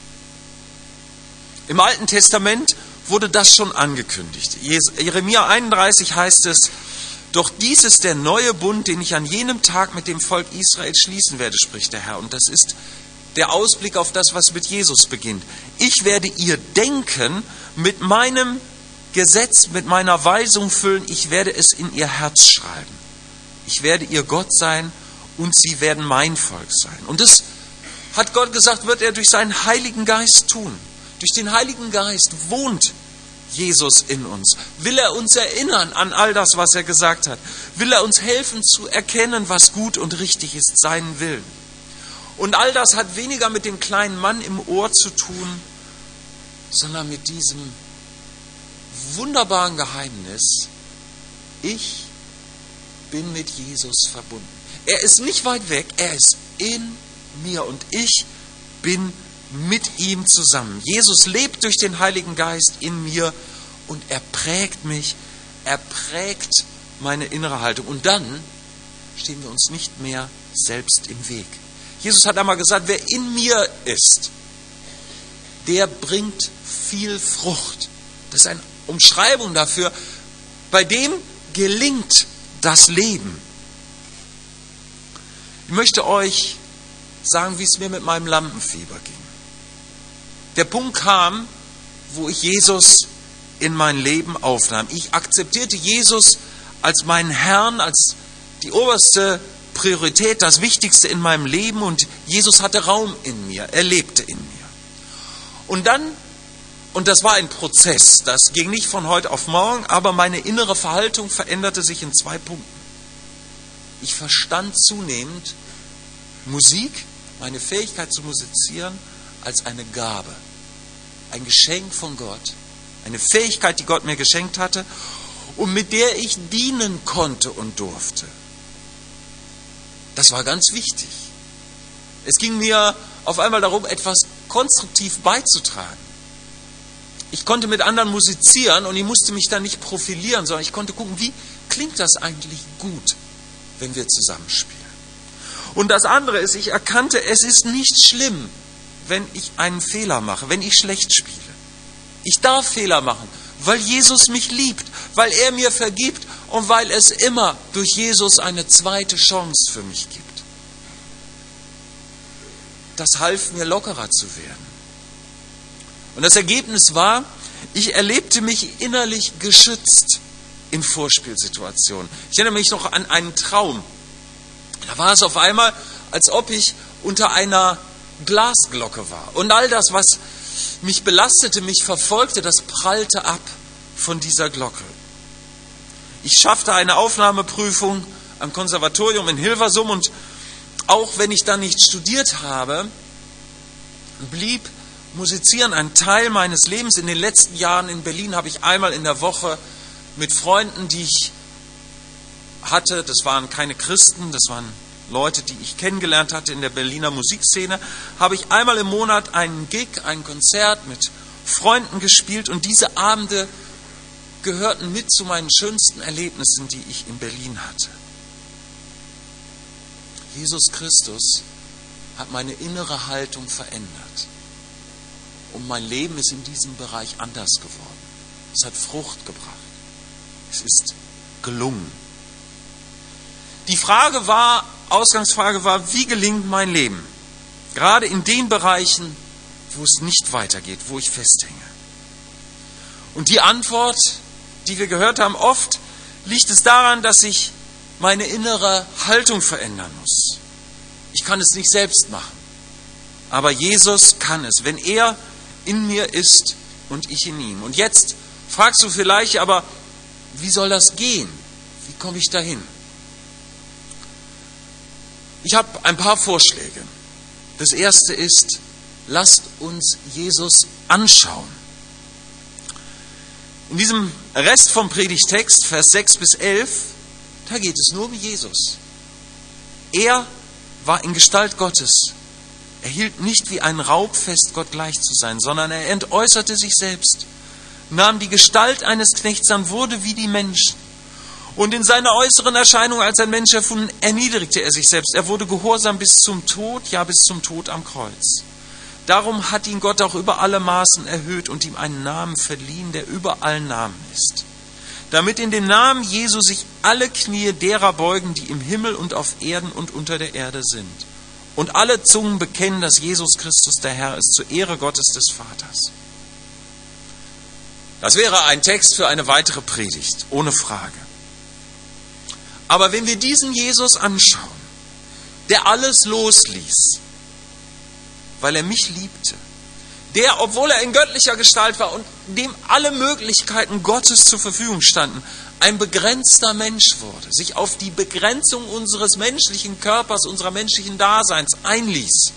Im Alten Testament wurde das schon angekündigt. Jeremia 31 heißt es, doch dies ist der neue Bund, den ich an jenem Tag mit dem Volk Israel schließen werde, spricht der Herr. Und das ist der Ausblick auf das, was mit Jesus beginnt. Ich werde ihr Denken mit meinem Gesetz, mit meiner Weisung füllen. Ich werde es in ihr Herz schreiben. Ich werde ihr Gott sein und sie werden mein Volk sein. Und das hat Gott gesagt, wird er durch seinen Heiligen Geist tun. Durch den Heiligen Geist wohnt Jesus in uns. Will er uns erinnern an all das, was er gesagt hat? Will er uns helfen zu erkennen, was gut und richtig ist, seinen Willen? Und all das hat weniger mit dem kleinen Mann im Ohr zu tun, sondern mit diesem wunderbaren Geheimnis, ich bin mit Jesus verbunden. Er ist nicht weit weg, er ist in mir und ich bin mit ihm zusammen. Jesus lebt durch den Heiligen Geist in mir und er prägt mich, er prägt meine innere Haltung. Und dann stehen wir uns nicht mehr selbst im Weg. Jesus hat einmal gesagt, wer in mir ist, der bringt viel Frucht. Das ist eine Umschreibung dafür, bei dem gelingt das Leben. Ich möchte euch sagen, wie es mir mit meinem Lampenfieber ging. Der Punkt kam, wo ich Jesus in mein Leben aufnahm. Ich akzeptierte Jesus als meinen Herrn, als die oberste Priorität, das Wichtigste in meinem Leben und Jesus hatte Raum in mir, er lebte in mir. Und dann, und das war ein Prozess, das ging nicht von heute auf morgen, aber meine innere Verhaltung veränderte sich in 2 Punkten. Ich verstand zunehmend Musik, meine Fähigkeit zu musizieren, als eine Gabe, ein Geschenk von Gott, eine Fähigkeit, die Gott mir geschenkt hatte und mit der ich dienen konnte und durfte. Das war ganz wichtig. Es ging mir auf einmal darum, etwas konstruktiv beizutragen. Ich konnte mit anderen musizieren und ich musste mich dann nicht profilieren, sondern ich konnte gucken, wie klingt das eigentlich gut, wenn wir zusammenspielen. Und das andere ist, ich erkannte, es ist nicht schlimm, wenn ich einen Fehler mache, wenn ich schlecht spiele. Ich darf Fehler machen, weil Jesus mich liebt, weil er mir vergibt und weil es immer durch Jesus eine zweite Chance für mich gibt. Das half mir, lockerer zu werden. Und das Ergebnis war, ich erlebte mich innerlich geschützt in Vorspielsituationen. Ich erinnere mich noch an einen Traum. Da war es auf einmal, als ob ich unter einer Glasglocke war. Und all das, was mich belastete, mich verfolgte, das prallte ab von dieser Glocke. Ich schaffte eine Aufnahmeprüfung am Konservatorium in Hilversum und auch wenn ich dann nicht studiert habe, blieb Musizieren ein Teil meines Lebens. In den letzten Jahren in Berlin habe ich einmal in der Woche mit Freunden, die ich hatte, das waren keine Christen, das waren Leute, die ich kennengelernt hatte in der Berliner Musikszene, habe ich einmal im Monat einen Gig, ein Konzert mit Freunden gespielt und diese Abende gehörten mit zu meinen schönsten Erlebnissen, die ich in Berlin hatte. Jesus Christus hat meine innere Haltung verändert und mein Leben ist in diesem Bereich anders geworden. Es hat Frucht gebracht. Es ist gelungen. Die Ausgangsfrage war, wie gelingt mein Leben? Gerade in den Bereichen, wo es nicht weitergeht, wo ich festhänge. Und die Antwort, die wir gehört haben, oft liegt es daran, dass ich meine innere Haltung verändern muss. Ich kann es nicht selbst machen. Aber Jesus kann es, wenn er in mir ist und ich in ihm. Und jetzt fragst du vielleicht, aber wie soll das gehen? Wie komme ich dahin? Ich habe ein paar Vorschläge. Das erste ist, lasst uns Jesus anschauen. In diesem Rest vom Predigtext, Vers 6 bis 11, da geht es nur um Jesus. Er war in Gestalt Gottes. Er hielt nicht wie ein Raub fest, Gott gleich zu sein, sondern er entäußerte sich selbst, nahm die Gestalt eines Knechts an, wurde wie die Menschen. Und in seiner äußeren Erscheinung als ein Mensch erfunden, erniedrigte er sich selbst. Er wurde gehorsam bis zum Tod, ja bis zum Tod am Kreuz. Darum hat ihn Gott auch über alle Maßen erhöht und ihm einen Namen verliehen, der über allen Namen ist. Damit in dem Namen Jesu sich alle Knie derer beugen, die im Himmel und auf Erden und unter der Erde sind. Und alle Zungen bekennen, dass Jesus Christus der Herr ist, zur Ehre Gottes des Vaters. Das wäre ein Text für eine weitere Predigt, ohne Frage. Aber wenn wir diesen Jesus anschauen, der alles losließ, weil er mich liebte, der, obwohl er in göttlicher Gestalt war und dem alle Möglichkeiten Gottes zur Verfügung standen, ein begrenzter Mensch wurde, sich auf die Begrenzung unseres menschlichen Körpers, unserer menschlichen Daseins einließ,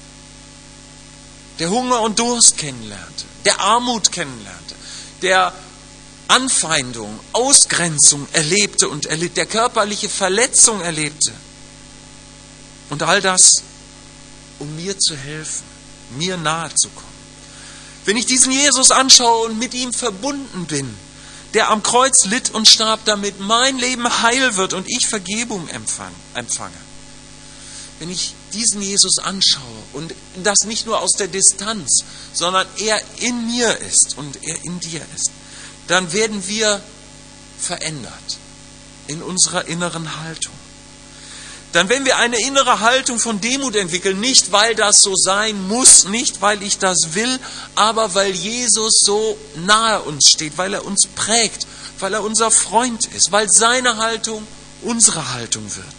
der Hunger und Durst kennenlernte, der Armut kennenlernte, der Anfeindung, Ausgrenzung erlebte und der körperliche Verletzung erlebte. Und all das, um mir zu helfen, mir nahe zu kommen. Wenn ich diesen Jesus anschaue und mit ihm verbunden bin, der am Kreuz litt und starb, damit mein Leben heil wird und ich Vergebung empfange. Wenn ich diesen Jesus anschaue und das nicht nur aus der Distanz, sondern er in mir ist und er in dir ist, dann werden wir verändert in unserer inneren Haltung. Dann werden wir eine innere Haltung von Demut entwickeln, nicht weil das so sein muss, nicht weil ich das will, aber weil Jesus so nahe uns steht, weil er uns prägt, weil er unser Freund ist, weil seine Haltung unsere Haltung wird.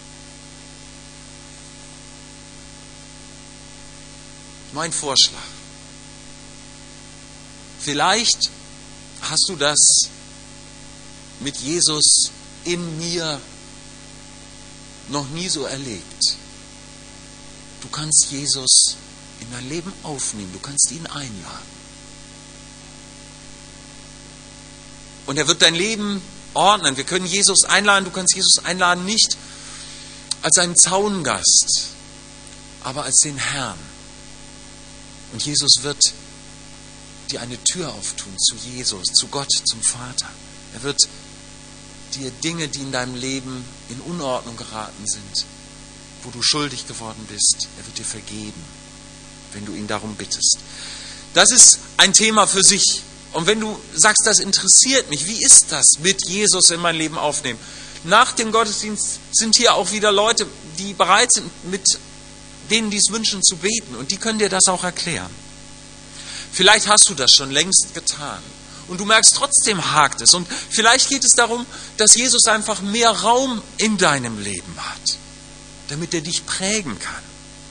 Mein Vorschlag. Vielleicht hast du das mit Jesus in mir noch nie so erlebt. Du kannst Jesus in dein Leben aufnehmen, du kannst ihn einladen. Und er wird dein Leben ordnen. Wir können Jesus einladen, du kannst Jesus einladen, nicht als einen Zaungast, aber als den Herrn. Und Jesus wird dir eine Tür auftun zu Jesus, zu Gott, zum Vater. Er wird dir Dinge, die in deinem Leben in Unordnung geraten sind, wo du schuldig geworden bist, er wird dir vergeben, wenn du ihn darum bittest. Das ist ein Thema für sich. Und wenn du sagst, das interessiert mich, wie ist das mit Jesus in mein Leben aufnehmen? Nach dem Gottesdienst sind hier auch wieder Leute, die bereit sind, mit denen, die es wünschen, zu beten. Und die können dir das auch erklären. Vielleicht hast du das schon längst getan. Und du merkst, trotzdem hakt es. Und vielleicht geht es darum, dass Jesus einfach mehr Raum in deinem Leben hat, damit er dich prägen kann.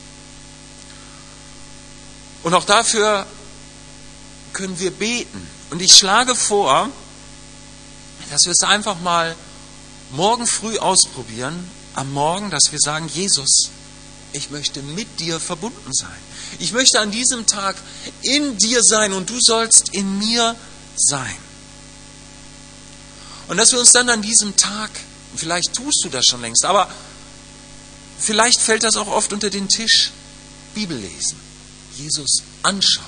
Und auch dafür können wir beten. Und ich schlage vor, dass wir es einfach mal morgen früh ausprobieren, am Morgen, dass wir sagen, Jesus, ich möchte mit dir verbunden sein. Ich möchte an diesem Tag in dir sein und du sollst in mir sein. Und dass wir uns dann an diesem Tag, vielleicht tust du das schon längst, aber vielleicht fällt das auch oft unter den Tisch, Bibel lesen, Jesus anschauen.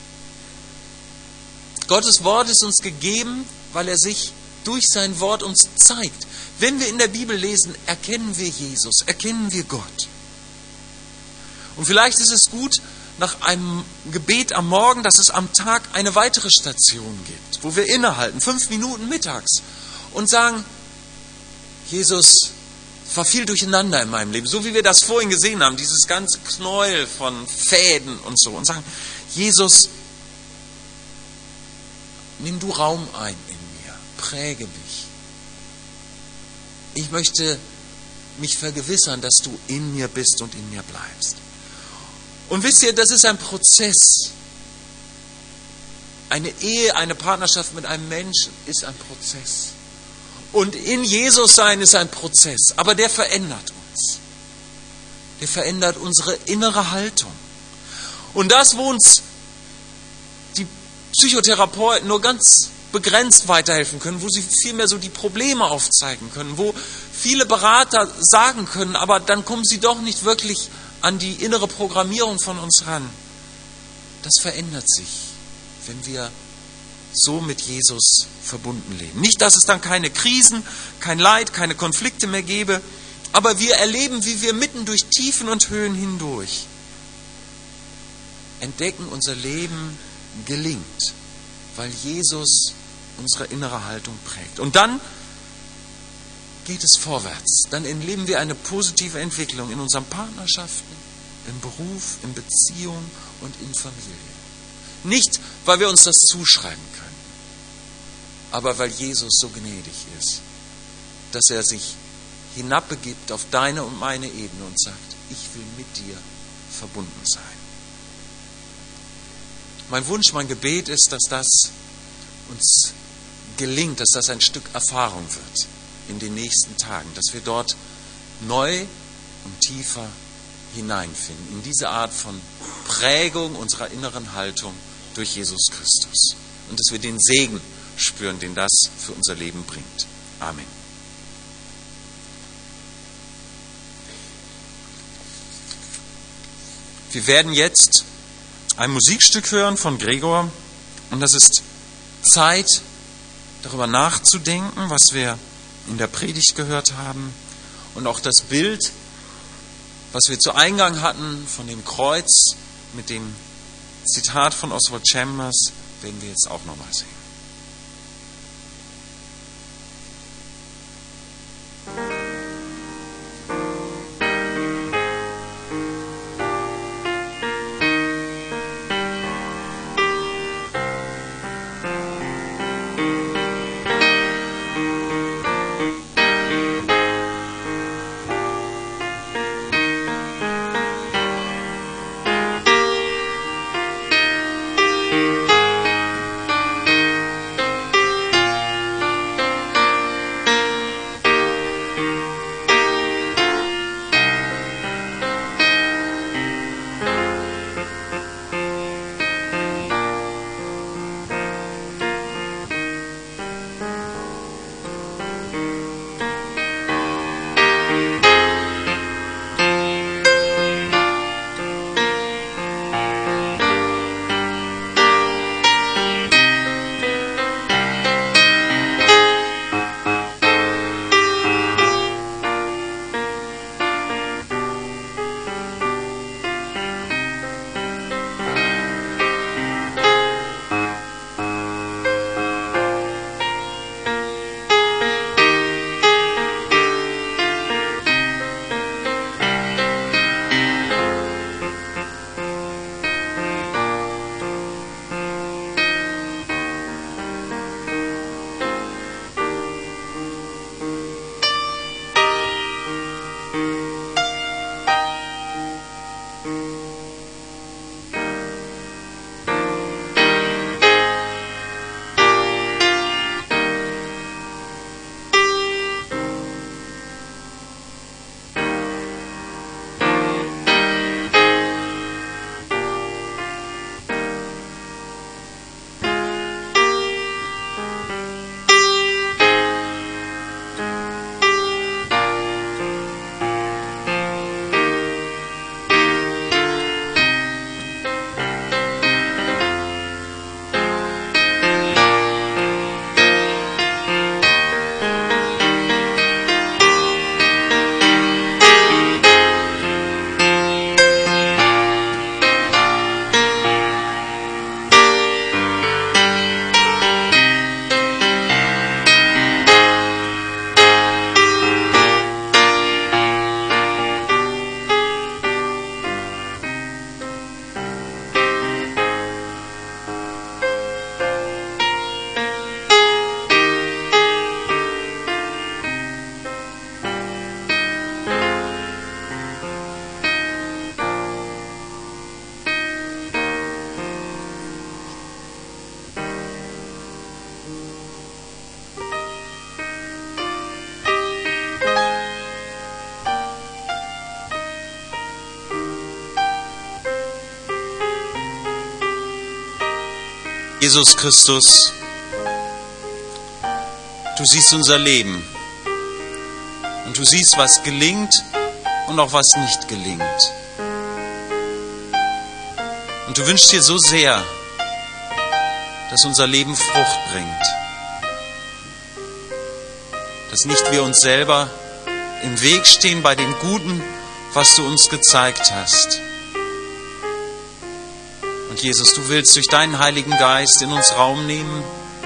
Gottes Wort ist uns gegeben, weil er sich durch sein Wort uns zeigt. Wenn wir in der Bibel lesen, erkennen wir Jesus, erkennen wir Gott. Und vielleicht ist es gut, nach einem Gebet am Morgen, dass es am Tag eine weitere Station gibt, wo wir innehalten, 5 Minuten mittags und sagen, Jesus, war viel durcheinander in meinem Leben, so wie wir das vorhin gesehen haben, dieses ganze Knäuel von Fäden und so, und sagen, Jesus, nimm du Raum ein in mir, präge mich. Ich möchte mich vergewissern, dass du in mir bist und in mir bleibst. Und wisst ihr, das ist ein Prozess. Eine Ehe, eine Partnerschaft mit einem Menschen ist ein Prozess. Und in Jesus sein ist ein Prozess. Aber der verändert uns. Der verändert unsere innere Haltung. Und das, wo uns die Psychotherapeuten nur ganz begrenzt weiterhelfen können, wo sie vielmehr so die Probleme aufzeigen können, wo viele Berater sagen können, aber dann kommen sie doch nicht wirklich an die innere Programmierung von uns ran. Das verändert sich, wenn wir so mit Jesus verbunden leben. Nicht, dass es dann keine Krisen, kein Leid, keine Konflikte mehr gäbe, aber wir erleben, wie wir mitten durch Tiefen und Höhen hindurch entdecken, unser Leben gelingt, weil Jesus unsere innere Haltung prägt. Und dann geht es vorwärts. Dann erleben wir eine positive Entwicklung in unseren Partnerschaften, im Beruf, in Beziehung und in Familie. Nicht, weil wir uns das zuschreiben können, aber weil Jesus so gnädig ist, dass er sich hinabbegibt auf deine und meine Ebene und sagt, ich will mit dir verbunden sein. Mein Wunsch, mein Gebet ist, dass das uns gelingt, dass das ein Stück Erfahrung wird in den nächsten Tagen, dass wir dort neu und tiefer hineinfinden, in diese Art von Prägung unserer inneren Haltung durch Jesus Christus. Und dass wir den Segen spüren, den das für unser Leben bringt. Amen. Wir werden jetzt ein Musikstück hören von Gregor. Und das ist Zeit, darüber nachzudenken, was wir in der Predigt gehört haben. Und auch das Bild, was wir zu Eingang hatten von dem Kreuz mit dem Zitat von Oswald Chambers, werden wir jetzt auch nochmal sehen. Jesus Christus, Du siehst unser Leben. Und du siehst, was gelingt und auch was nicht gelingt. Und du wünschst dir so sehr, dass unser Leben Frucht bringt. Dass nicht wir uns selber im Weg stehen bei dem Guten, was du uns gezeigt hast. Und Jesus, du willst durch deinen Heiligen Geist in uns Raum nehmen,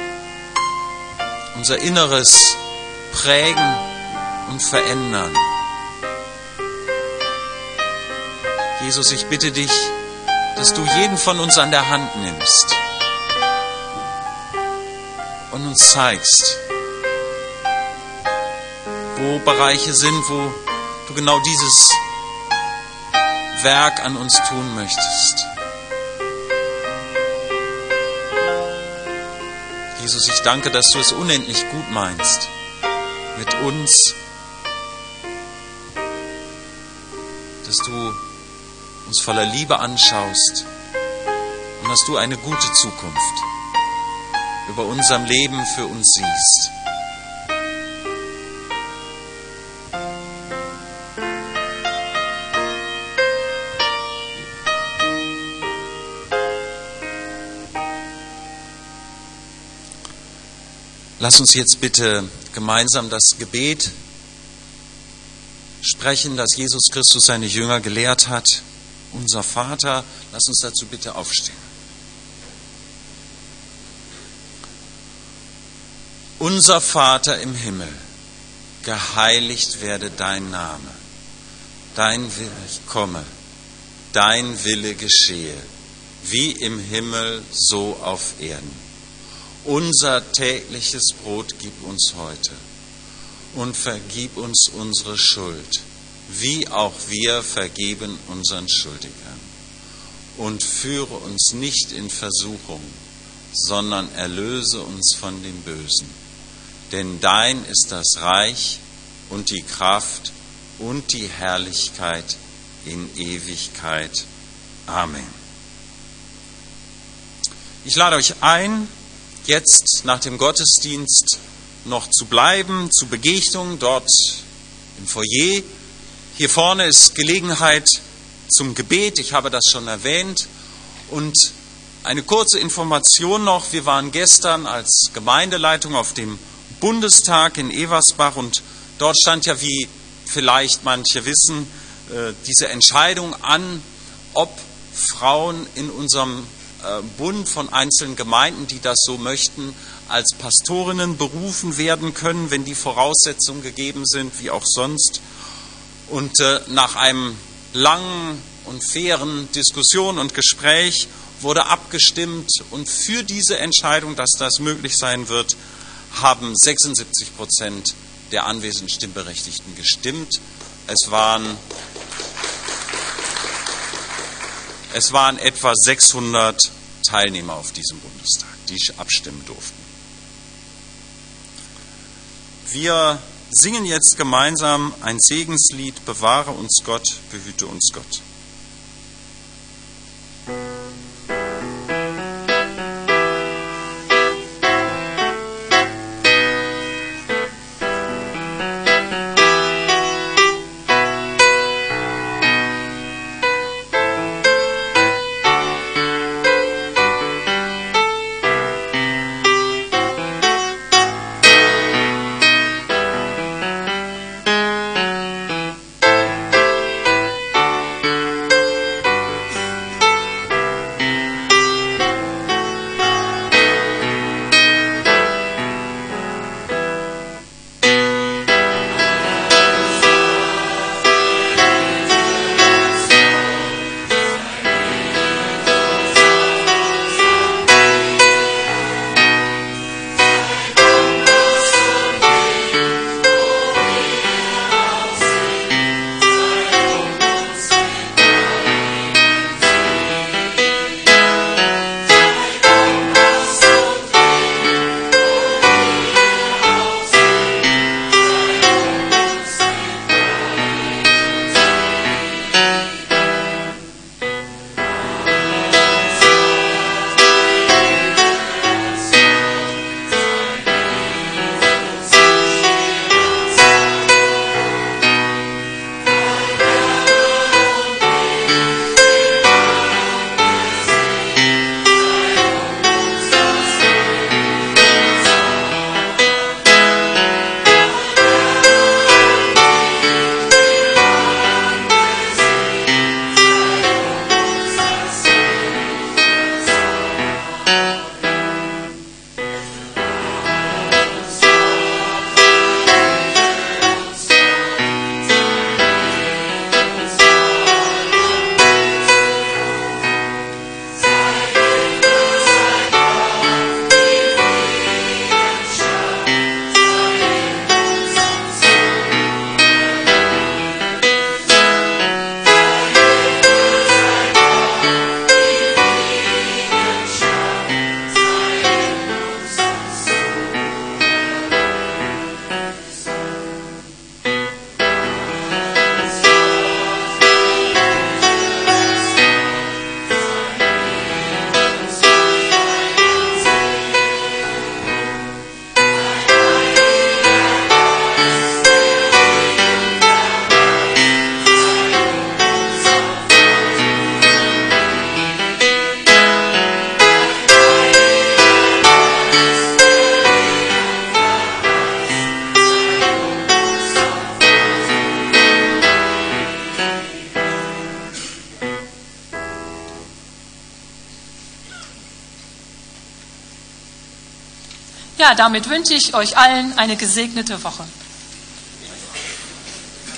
unser Inneres prägen und verändern. Jesus, ich bitte dich, dass du jeden von uns an der Hand nimmst und uns zeigst, wo Bereiche sind, wo du genau dieses Werk an uns tun möchtest. Jesus, ich danke, dass du es unendlich gut meinst mit uns, dass du uns voller Liebe anschaust und dass du eine gute Zukunft über unserem Leben für uns siehst. Lass uns jetzt bitte gemeinsam das Gebet sprechen, das Jesus Christus seine Jünger gelehrt hat. Unser Vater, lass uns dazu bitte aufstehen. Unser Vater im Himmel, geheiligt werde dein Name. Dein Wille komme, dein Wille geschehe, wie im Himmel, so auf Erden. Unser tägliches Brot gib uns heute und vergib uns unsere Schuld, wie auch wir vergeben unseren Schuldigern. Und führe uns nicht in Versuchung, sondern erlöse uns von dem Bösen. Denn dein ist das Reich und die Kraft und die Herrlichkeit in Ewigkeit. Amen. Ich lade euch ein, jetzt nach dem Gottesdienst noch zu bleiben, zu Begegnungen dort im Foyer. Hier vorne ist Gelegenheit zum Gebet, ich habe das schon erwähnt. Und eine kurze Information noch, wir waren gestern als Gemeindeleitung auf dem Bundestag in Eversbach und dort stand ja, wie vielleicht manche wissen, diese Entscheidung an, ob Frauen in unserem Bund von einzelnen Gemeinden, die das so möchten, als Pastorinnen berufen werden können, wenn die Voraussetzungen gegeben sind, wie auch sonst. Und nach einem langen und fairen Diskussion und Gespräch wurde abgestimmt und für diese Entscheidung, dass das möglich sein wird, haben 76% der anwesenden Stimmberechtigten gestimmt. Es waren etwa 600 Teilnehmer auf diesem Bundestag, die abstimmen durften. Wir singen jetzt gemeinsam ein Segenslied, bewahre uns Gott, behüte uns Gott. Ja, damit wünsche ich euch allen eine gesegnete Woche.